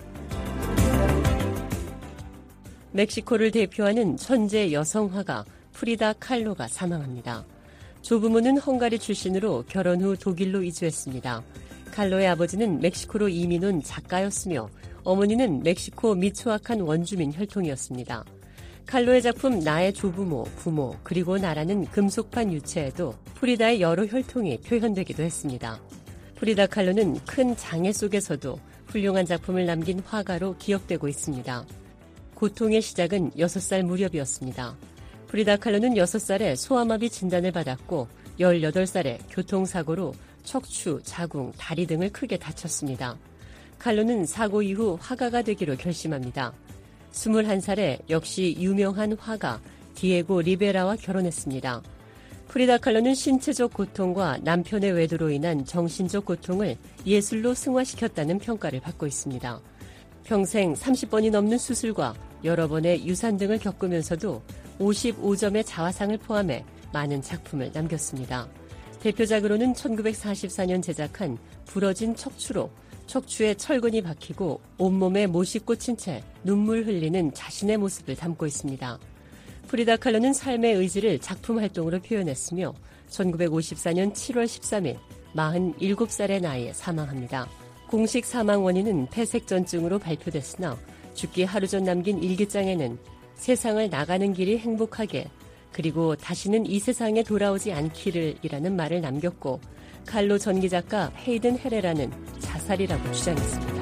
멕시코를 대표하는 천재 여성 화가 프리다 칼로가 사망합니다. 조부모는 헝가리 출신으로 결혼 후 독일로 이주했습니다. 칼로의 아버지는 멕시코로 이민 온 작가였으며 어머니는 멕시코 미초아칸 원주민 혈통이었습니다. 칼로의 작품 나의 조부모, 부모, 그리고 나라는 금속판 유체에도 프리다의 여러 혈통이 표현되기도 했습니다. 프리다 칼로는 큰 장애 속에서도 훌륭한 작품을 남긴 화가로 기억되고 있습니다. 고통의 시작은 6살 무렵이었습니다. 프리다 칼로는 6살에 소아마비 진단을 받았고 18살에 교통사고로 척추, 자궁, 다리 등을 크게 다쳤습니다. 칼로는 사고 이후 화가가 되기로 결심합니다. 21살에 역시 유명한 화가 디에고 리베라와 결혼했습니다. 프리다 칼로는 신체적 고통과 남편의 외도로 인한 정신적 고통을 예술로 승화시켰다는 평가를 받고 있습니다. 평생 30번이 넘는 수술과 여러 번의 유산 등을 겪으면서도 55점의 자화상을 포함해 많은 작품을 남겼습니다. 대표작으로는 1944년 제작한 부러진 척추로 척추에 철근이 박히고 온몸에 못이 꽂힌 채 눈물 흘리는 자신의 모습을 담고 있습니다. 프리다 칼로는 삶의 의지를 작품 활동으로 표현했으며 1954년 7월 13일 47살의 나이에 사망합니다. 공식 사망 원인은 폐색전증으로 발표됐으나 죽기 하루 전 남긴 일기장에는 세상을 나가는 길이 행복하게 그리고 다시는 이 세상에 돌아오지 않기를 이라는 말을 남겼고 칼로 전기작가 헤이든 헤레라는 자살이라고 주장했습니다.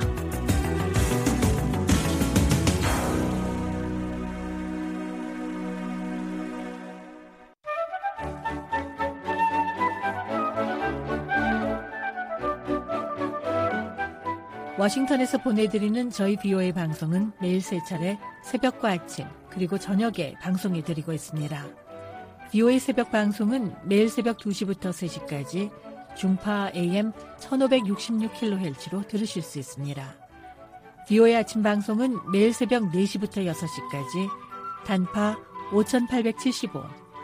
워싱턴에서 보내드리는 저희 BOA 방송은 매일 3차례 새벽과 아침 그리고 저녁에 방송해드리고 있습니다. BOA 새벽 방송은 매일 새벽 2시부터 3시까지 중파 AM 1566kHz로 들으실 수 있습니다. BOA 아침 방송은 매일 새벽 4시부터 6시까지 단파 5875,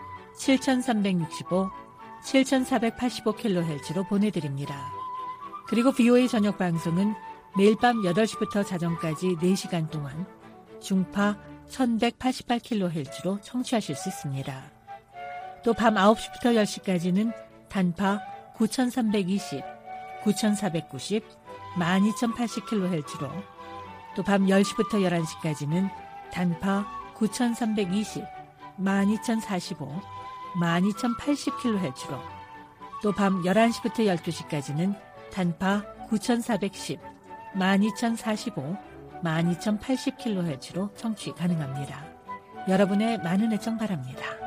7365, 7485kHz로 보내드립니다. 그리고 BOA 저녁 방송은 매일 밤 8시부터 자정까지 4시간 동안 중파 1188kHz로 청취하실 수 있습니다. 또 밤 9시부터 10시까지는 단파 9320, 9490, 12080kHz로 또 밤 10시부터 11시까지는 단파 9320, 12045, 12080kHz로 또 밤 11시부터 12시까지는 단파 9410, 12045, 12080kHz로 청취 가능합니다. 여러분의 많은 애청 바랍니다.